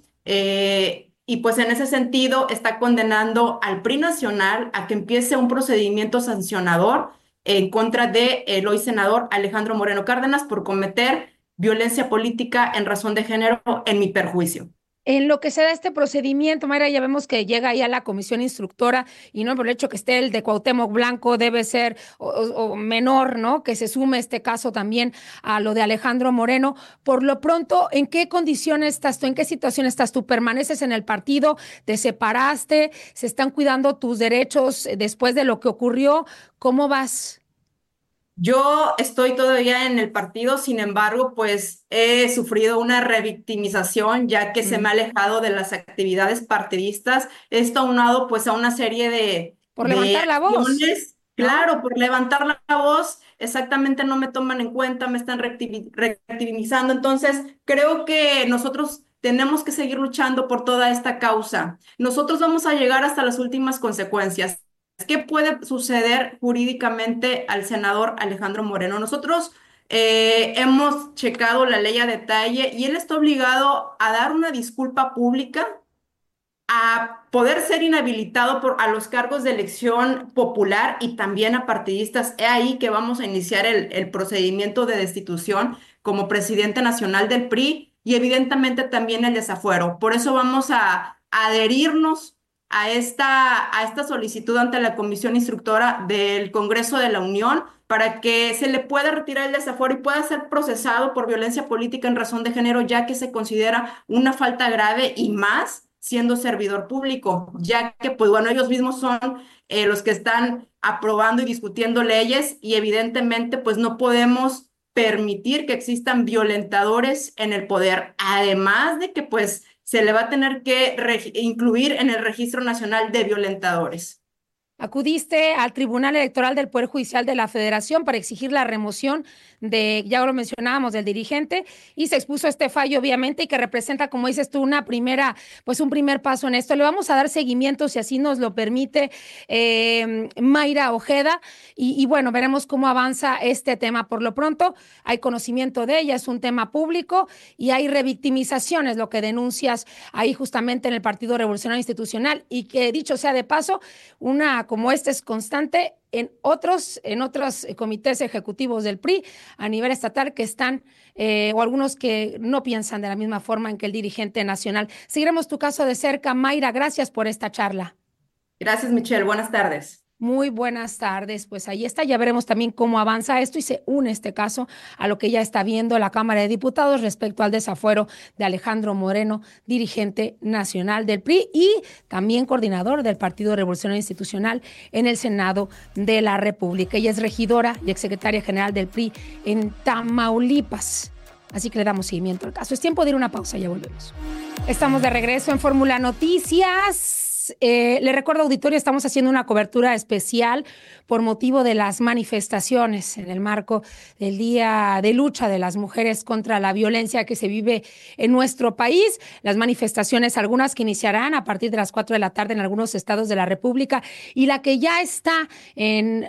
Y pues en ese sentido está condenando al PRI nacional a que empiece un procedimiento sancionador en contra de el hoy senador Alejandro Moreno Cárdenas por cometer violencia política en razón de género en mi perjuicio. En lo que se da este procedimiento, Mayra, ya vemos que llega ahí a la comisión instructora y no por el hecho que esté el de Cuauhtémoc Blanco debe ser o menor, ¿no? Que se sume este caso también a lo de Alejandro Moreno. Por lo pronto, ¿en qué condiciones estás tú? ¿En qué situación estás tú? ¿Permaneces en el partido? ¿Te separaste? ¿Se están cuidando tus derechos después de lo que ocurrió? ¿Cómo vas? Yo estoy todavía en el partido, sin embargo, pues he sufrido una revictimización ya que se me ha alejado de las actividades partidistas. Esto aunado pues a una serie de Por levantar la voz. acciones. Claro, por levantar la voz, exactamente no me toman en cuenta, me están revictimizando. Entonces, creo que nosotros tenemos que seguir luchando por toda esta causa. Nosotros vamos a llegar hasta las últimas consecuencias. ¿Qué puede suceder jurídicamente al senador Alejandro Moreno? Nosotros hemos checado la ley a detalle y él está obligado a dar una disculpa pública, a poder ser inhabilitado a los cargos de elección popular y también a partidistas. Es ahí que vamos a iniciar el procedimiento de destitución como presidente nacional del PRI y evidentemente también el desafuero. Por eso vamos a adherirnos a esta solicitud ante la Comisión Instructora del Congreso de la Unión para que se le pueda retirar el desafuero y pueda ser procesado por violencia política en razón de género, ya que se considera una falta grave y más siendo servidor público, ya que, pues bueno, ellos mismos son los que están aprobando y discutiendo leyes y evidentemente, pues no podemos permitir que existan violentadores en el poder, además de que, pues, se le va a tener que incluir en el Registro Nacional de Violentadores. Acudiste al Tribunal Electoral del Poder Judicial de la Federación para exigir la remoción de, ya lo mencionábamos, del dirigente, y se expuso este fallo, obviamente, y que representa, como dices tú, un primer paso en esto. Le vamos a dar seguimiento, si así nos lo permite Mayra Ojeda, y bueno, veremos cómo avanza este tema. Por lo pronto, hay conocimiento de ella, es un tema público, y hay revictimizaciones, lo que denuncias ahí justamente en el Partido Revolucionario Institucional, y que, dicho sea de paso, una como esta es constante en otros comités ejecutivos del PRI a nivel estatal que están, o algunos que no piensan de la misma forma en que el dirigente nacional. Seguiremos tu caso de cerca. Mayra, gracias por esta charla. Gracias, Michelle. Buenas tardes. Muy buenas tardes, pues ahí está, ya veremos también cómo avanza esto y se une este caso a lo que ya está viendo la Cámara de Diputados respecto al desafuero de Alejandro Moreno, dirigente nacional del PRI y también coordinador del Partido Revolucionario Institucional en el Senado de la República. Ella es regidora y exsecretaria general del PRI en Tamaulipas. Así que le damos seguimiento al caso. Es tiempo de ir a una pausa, ya volvemos. Estamos de regreso en Fórmula Noticias. Le recuerdo, auditorio, estamos haciendo una cobertura especial por motivo de las manifestaciones en el marco del Día de Lucha de las Mujeres contra la violencia que se vive en nuestro país. Las manifestaciones, algunas que iniciarán a partir de las 4 de la tarde en algunos estados de la República y la que ya está en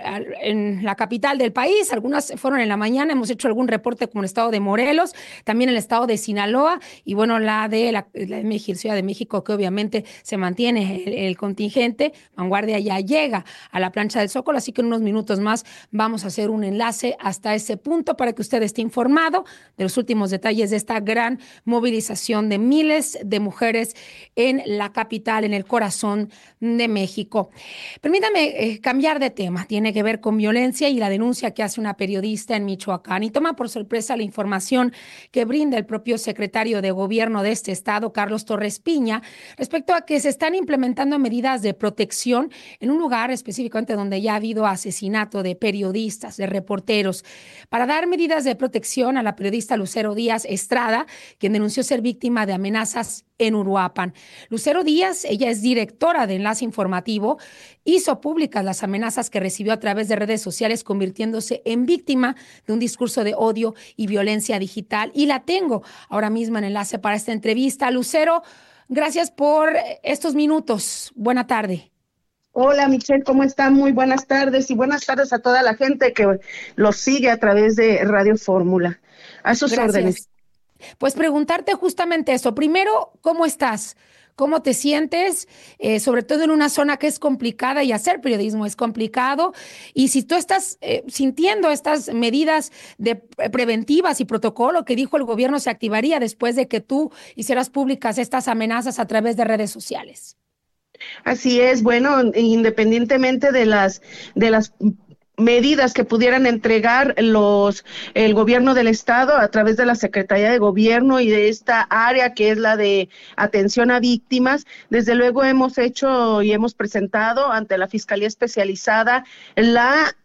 la capital del país. Algunas fueron en la mañana, hemos hecho algún reporte como el estado de Morelos, también el estado de Sinaloa y bueno, la de Ciudad de México, que obviamente se mantiene el contingente. Vanguardia ya llega a la plancha del Zócalo, así que en unos minutos más vamos a hacer un enlace hasta ese punto para que usted esté informado de los últimos detalles de esta gran movilización de miles de mujeres en la capital, en el corazón de México. Permítame cambiar de tema, tiene que ver con violencia y la denuncia que hace una periodista en Michoacán y toma por sorpresa la información que brinda el propio secretario de Gobierno de este estado, Carlos Torres Piña, respecto a que se están implementando medidas de protección en un lugar específicamente donde ya ha habido asesinato de periodistas, de reporteros, para dar medidas de protección a la periodista Lucero Díaz Estrada, quien denunció ser víctima de amenazas en Uruapan. Lucero Díaz, ella es directora de Enlace Informativo, hizo públicas las amenazas que recibió a través de redes sociales, convirtiéndose en víctima de un discurso de odio y violencia digital. Y la tengo ahora mismo en enlace para esta entrevista. Lucero, gracias por estos minutos. Buena tarde. Hola Michelle, ¿cómo están? Muy buenas tardes y buenas tardes a toda la gente que los sigue a través de Radio Fórmula. A sus órdenes. Pues preguntarte justamente eso. Primero, ¿cómo estás? ¿Cómo te sientes? Sobre todo en una zona que es complicada y hacer periodismo es complicado. Y si tú estás sintiendo estas medidas preventivas y protocolo que dijo el gobierno se activaría después de que tú hicieras públicas estas amenazas a través de redes sociales. Así es, bueno, independientemente de las medidas que pudieran entregar el gobierno del estado a través de la Secretaría de Gobierno y de esta área que es la de atención a víctimas, desde luego hemos hecho y hemos presentado ante la Fiscalía Especializada la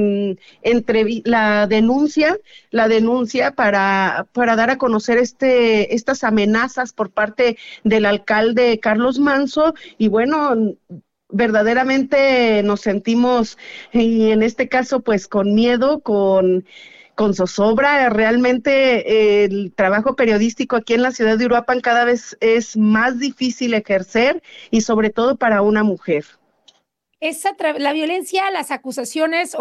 denuncia para dar a conocer estas amenazas por parte del alcalde Carlos Manzo. Y bueno, verdaderamente nos sentimos, y en este caso pues con miedo, con zozobra. Realmente el trabajo periodístico aquí en la ciudad de Uruapan cada vez es más difícil ejercer, y sobre todo para una mujer. La violencia, las acusaciones,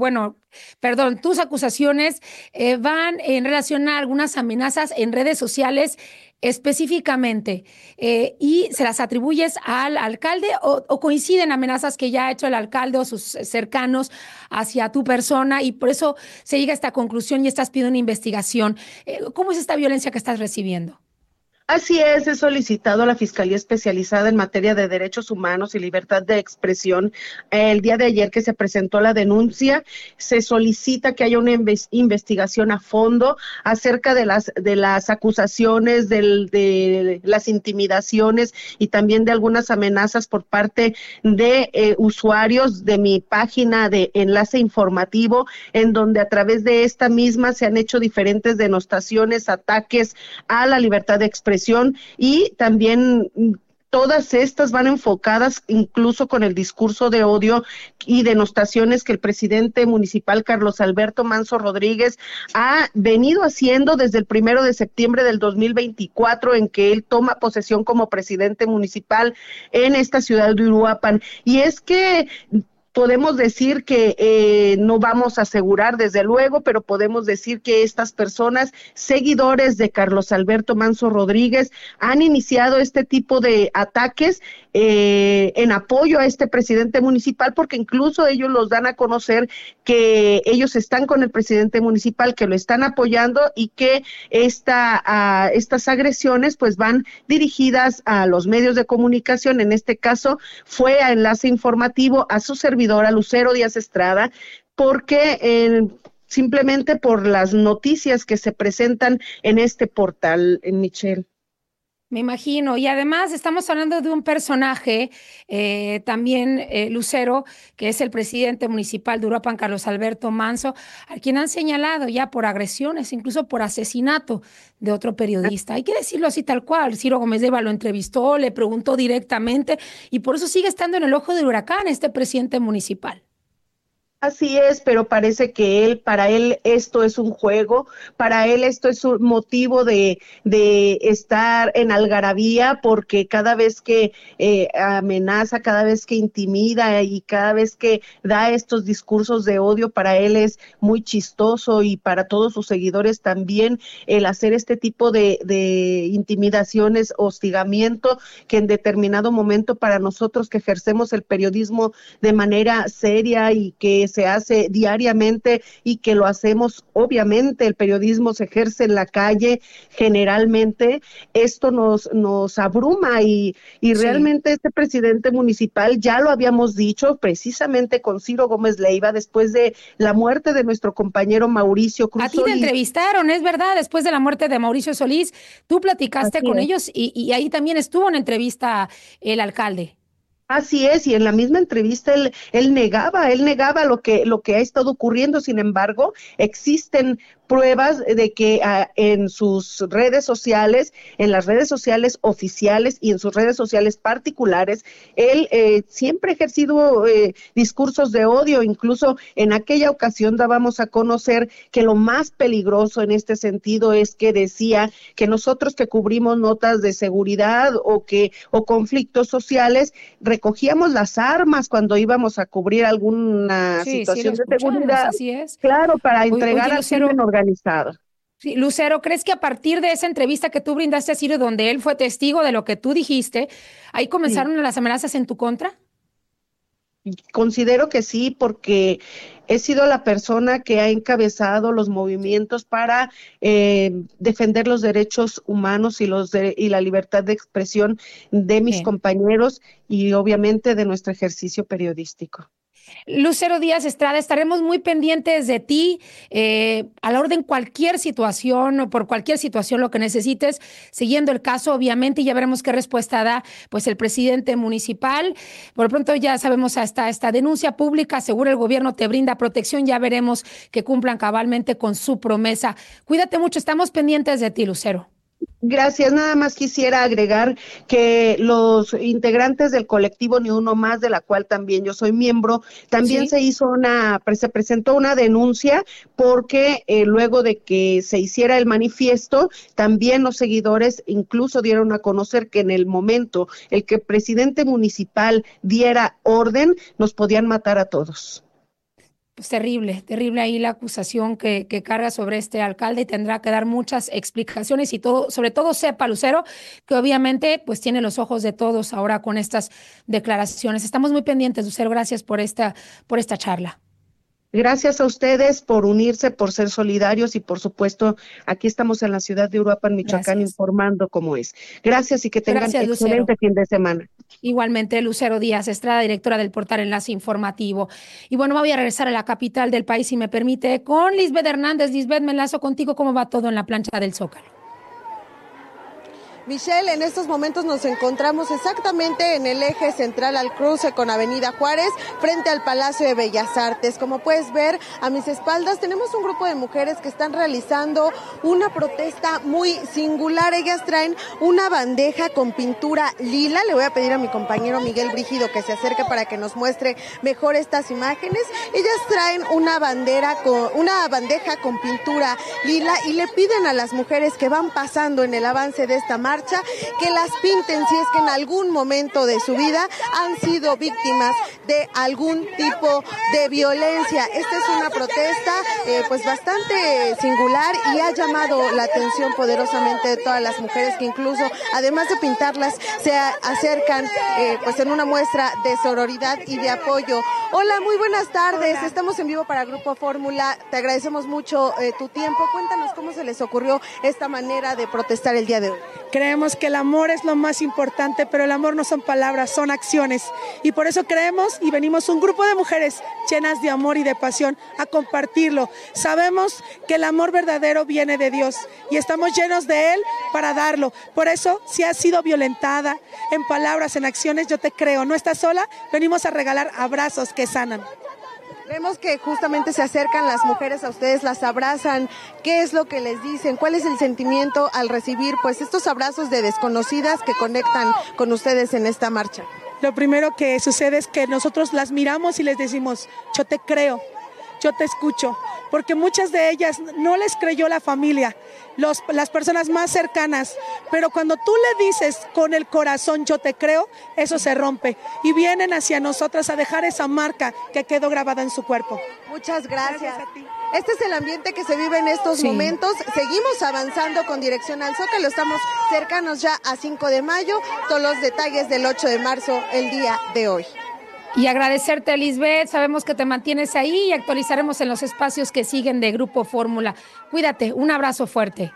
tus acusaciones van en relación a algunas amenazas en redes sociales específicamente, y se las atribuyes al alcalde o coinciden amenazas que ya ha hecho el alcalde o sus cercanos hacia tu persona, y por eso se llega a esta conclusión y estás pidiendo una investigación. ¿Cómo es esta violencia que estás recibiendo? Así es, he solicitado a la Fiscalía Especializada en materia de derechos humanos y libertad de expresión. El día de ayer que se presentó la denuncia, se solicita que haya una investigación a fondo acerca de las acusaciones, de las intimidaciones y también de algunas amenazas por parte de usuarios de mi página de enlace informativo, en donde a través de esta misma se han hecho diferentes denostaciones, ataques a la libertad de expresión, y también todas estas van enfocadas incluso con el discurso de odio y denostaciones que el presidente municipal Carlos Alberto Manzo Rodríguez ha venido haciendo desde el 1 de septiembre del 2024, en que él toma posesión como presidente municipal en esta ciudad de Uruapan. Y es que podemos decir que no vamos a asegurar desde luego, pero podemos decir que estas personas, seguidores de Carlos Alberto Manzo Rodríguez, han iniciado este tipo de ataques en apoyo a este presidente municipal, porque incluso ellos los dan a conocer que ellos están con el presidente municipal, que lo están apoyando, y que estas agresiones pues van dirigidas a los medios de comunicación. En este caso fue a Enlace Informativo, a su servidora Lucero Díaz Estrada, porque simplemente por las noticias que se presentan en este portal, Michelle. Me imagino, y además estamos hablando de un personaje, también Lucero, que es el presidente municipal de Uruapan, Carlos Alberto Manzo, a quien han señalado ya por agresiones, incluso por asesinato de otro periodista. Hay que decirlo así tal cual. Ciro Gómez Leiva lo entrevistó, le preguntó directamente, y por eso sigue estando en el ojo del huracán este presidente municipal. Así es, pero parece que para él esto es un juego, para él esto es un motivo de estar en algarabía, porque cada vez que amenaza, cada vez que intimida y cada vez que da estos discursos de odio, para él es muy chistoso, y para todos sus seguidores también, el hacer este tipo de intimidaciones, hostigamiento, que en determinado momento para nosotros que ejercemos el periodismo de manera seria y que se hace diariamente y que lo hacemos, obviamente el periodismo se ejerce en la calle generalmente, esto nos abruma, y sí, realmente este presidente municipal, ya lo habíamos dicho precisamente con Ciro Gómez Leiva, después de la muerte de nuestro compañero Mauricio Cruz. A ti te entrevistaron, es verdad, después de la muerte de Mauricio Solís, tú platicaste con ellos, y ahí también estuvo en entrevista el alcalde. Así es, y en la misma entrevista él negaba lo que ha estado ocurriendo. Sin embargo, existen pruebas de que en sus redes sociales, en las redes sociales oficiales y en sus redes sociales particulares, él siempre ha ejercido discursos de odio. Incluso en aquella ocasión dábamos a conocer que lo más peligroso en este sentido es que decía que nosotros que cubrimos notas de seguridad o conflictos sociales, recogíamos las armas cuando íbamos a cubrir alguna situación de seguridad. Así es. Claro, para entregar al crimen organizado. Sí, Lucero, ¿crees que a partir de esa entrevista que tú brindaste a Ciro, donde él fue testigo de lo que tú dijiste, ahí comenzaron las amenazas en tu contra? Considero que sí, porque he sido la persona que ha encabezado los movimientos para defender los derechos humanos y la libertad de expresión de mis compañeros y obviamente de nuestro ejercicio periodístico. Lucero Díaz Estrada, estaremos muy pendientes de ti a la orden cualquier situación o por cualquier situación lo que necesites, siguiendo el caso obviamente, y ya veremos qué respuesta da pues el presidente municipal. Por lo pronto ya sabemos hasta esta denuncia pública, seguro el gobierno te brinda protección, ya veremos que cumplan cabalmente con su promesa. Cuídate mucho, estamos pendientes de ti, Lucero. Gracias, nada más quisiera agregar que los integrantes del colectivo Ni Uno Más, de la cual también yo soy miembro, también se presentó una denuncia porque luego de que se hiciera el manifiesto, también los seguidores incluso dieron a conocer que en el momento el que el presidente municipal diera orden, nos podían matar a todos. Pues terrible ahí la acusación que carga sobre este alcalde y tendrá que dar muchas explicaciones y todo, sobre todo sepa Lucero, que obviamente pues tiene los ojos de todos ahora con estas declaraciones. Estamos muy pendientes, Lucero, gracias por esta charla. Gracias a ustedes por unirse, por ser solidarios y por supuesto aquí estamos en la ciudad de Uruapan, Michoacán, informando cómo es. Gracias y que tengan excelente fin de semana. Igualmente, Lucero Díaz Estrada, directora del portal Enlace Informativo. Y bueno, voy a regresar a la capital del país, si me permite, con Lisbeth Hernández. Lisbeth, me enlazo contigo. ¿Cómo va todo en la plancha del Zócalo? Michelle, en estos momentos nos encontramos exactamente en el eje central al cruce con Avenida Juárez, frente al Palacio de Bellas Artes. Como puedes ver a mis espaldas, tenemos un grupo de mujeres que están realizando una protesta muy singular. Ellas traen una bandeja con pintura lila. Le voy a pedir a mi compañero Miguel Brígido que se acerque para que nos muestre mejor estas imágenes. Ellas traen una bandeja con pintura lila y le piden a las mujeres que van pasando en el avance de esta marcha que las pinten si es que en algún momento de su vida han sido víctimas de algún tipo de violencia. Esta es una protesta pues bastante singular y ha llamado la atención poderosamente de todas las mujeres que incluso además de pintarlas se acercan pues en una muestra de sororidad y de apoyo. Hola, muy buenas tardes. Estamos en vivo para Grupo Fórmula. Te agradecemos mucho tu tiempo. Cuéntanos cómo se les ocurrió esta manera de protestar el día de hoy. Creemos que el amor es lo más importante, pero el amor no son palabras, son acciones. Y por eso creemos y venimos un grupo de mujeres llenas de amor y de pasión a compartirlo. Sabemos que el amor verdadero viene de Dios y estamos llenos de Él para darlo. Por eso, si has sido violentada en palabras, en acciones, yo te creo. No estás sola, venimos a regalar abrazos que sanan. Vemos que justamente se acercan las mujeres a ustedes, las abrazan. ¿Qué es lo que les dicen? ¿Cuál es el sentimiento al recibir pues estos abrazos de desconocidas que conectan con ustedes en esta marcha? Lo primero que sucede es que nosotros las miramos y les decimos, yo te creo, yo te escucho, porque muchas de ellas no les creyó la familia, las personas más cercanas, pero cuando tú le dices con el corazón yo te creo, eso se rompe y vienen hacia nosotras a dejar esa marca que quedó grabada en su cuerpo. Muchas gracias a ti. Este es el ambiente que se vive en estos momentos. Seguimos avanzando con dirección al Zócalo. Estamos cercanos ya a 5 de mayo. Todos los detalles del 8 de marzo, el día de hoy. Y agradecerte, Lisbeth, sabemos que te mantienes ahí y actualizaremos en los espacios que siguen de Grupo Fórmula. Cuídate, un abrazo fuerte.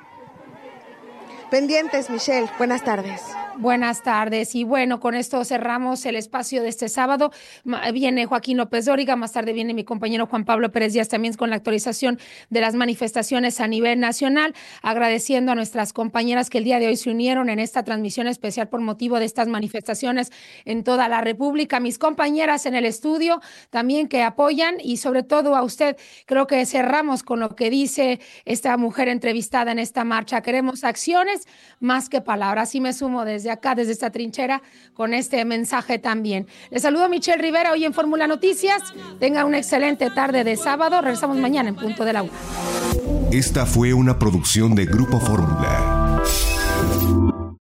Pendientes, Michelle, buenas tardes. Buenas tardes y bueno, con esto cerramos el espacio de este sábado. Viene Joaquín López Dóriga, más tarde viene mi compañero Juan Pablo Pérez Díaz también con la actualización de las manifestaciones a nivel nacional, agradeciendo a nuestras compañeras que el día de hoy se unieron en esta transmisión especial por motivo de estas manifestaciones en toda la República, mis compañeras en el estudio también que apoyan y sobre todo a usted. Creo que cerramos con lo que dice esta mujer entrevistada en esta marcha. Queremos acciones más que palabras y me sumo desde acá, desde esta trinchera, con este mensaje también. Les saludo a Michelle Rivera hoy en Fórmula Noticias. Tenga una excelente tarde de sábado. Regresamos mañana en punto de la 1. Esta fue una producción de Grupo Fórmula.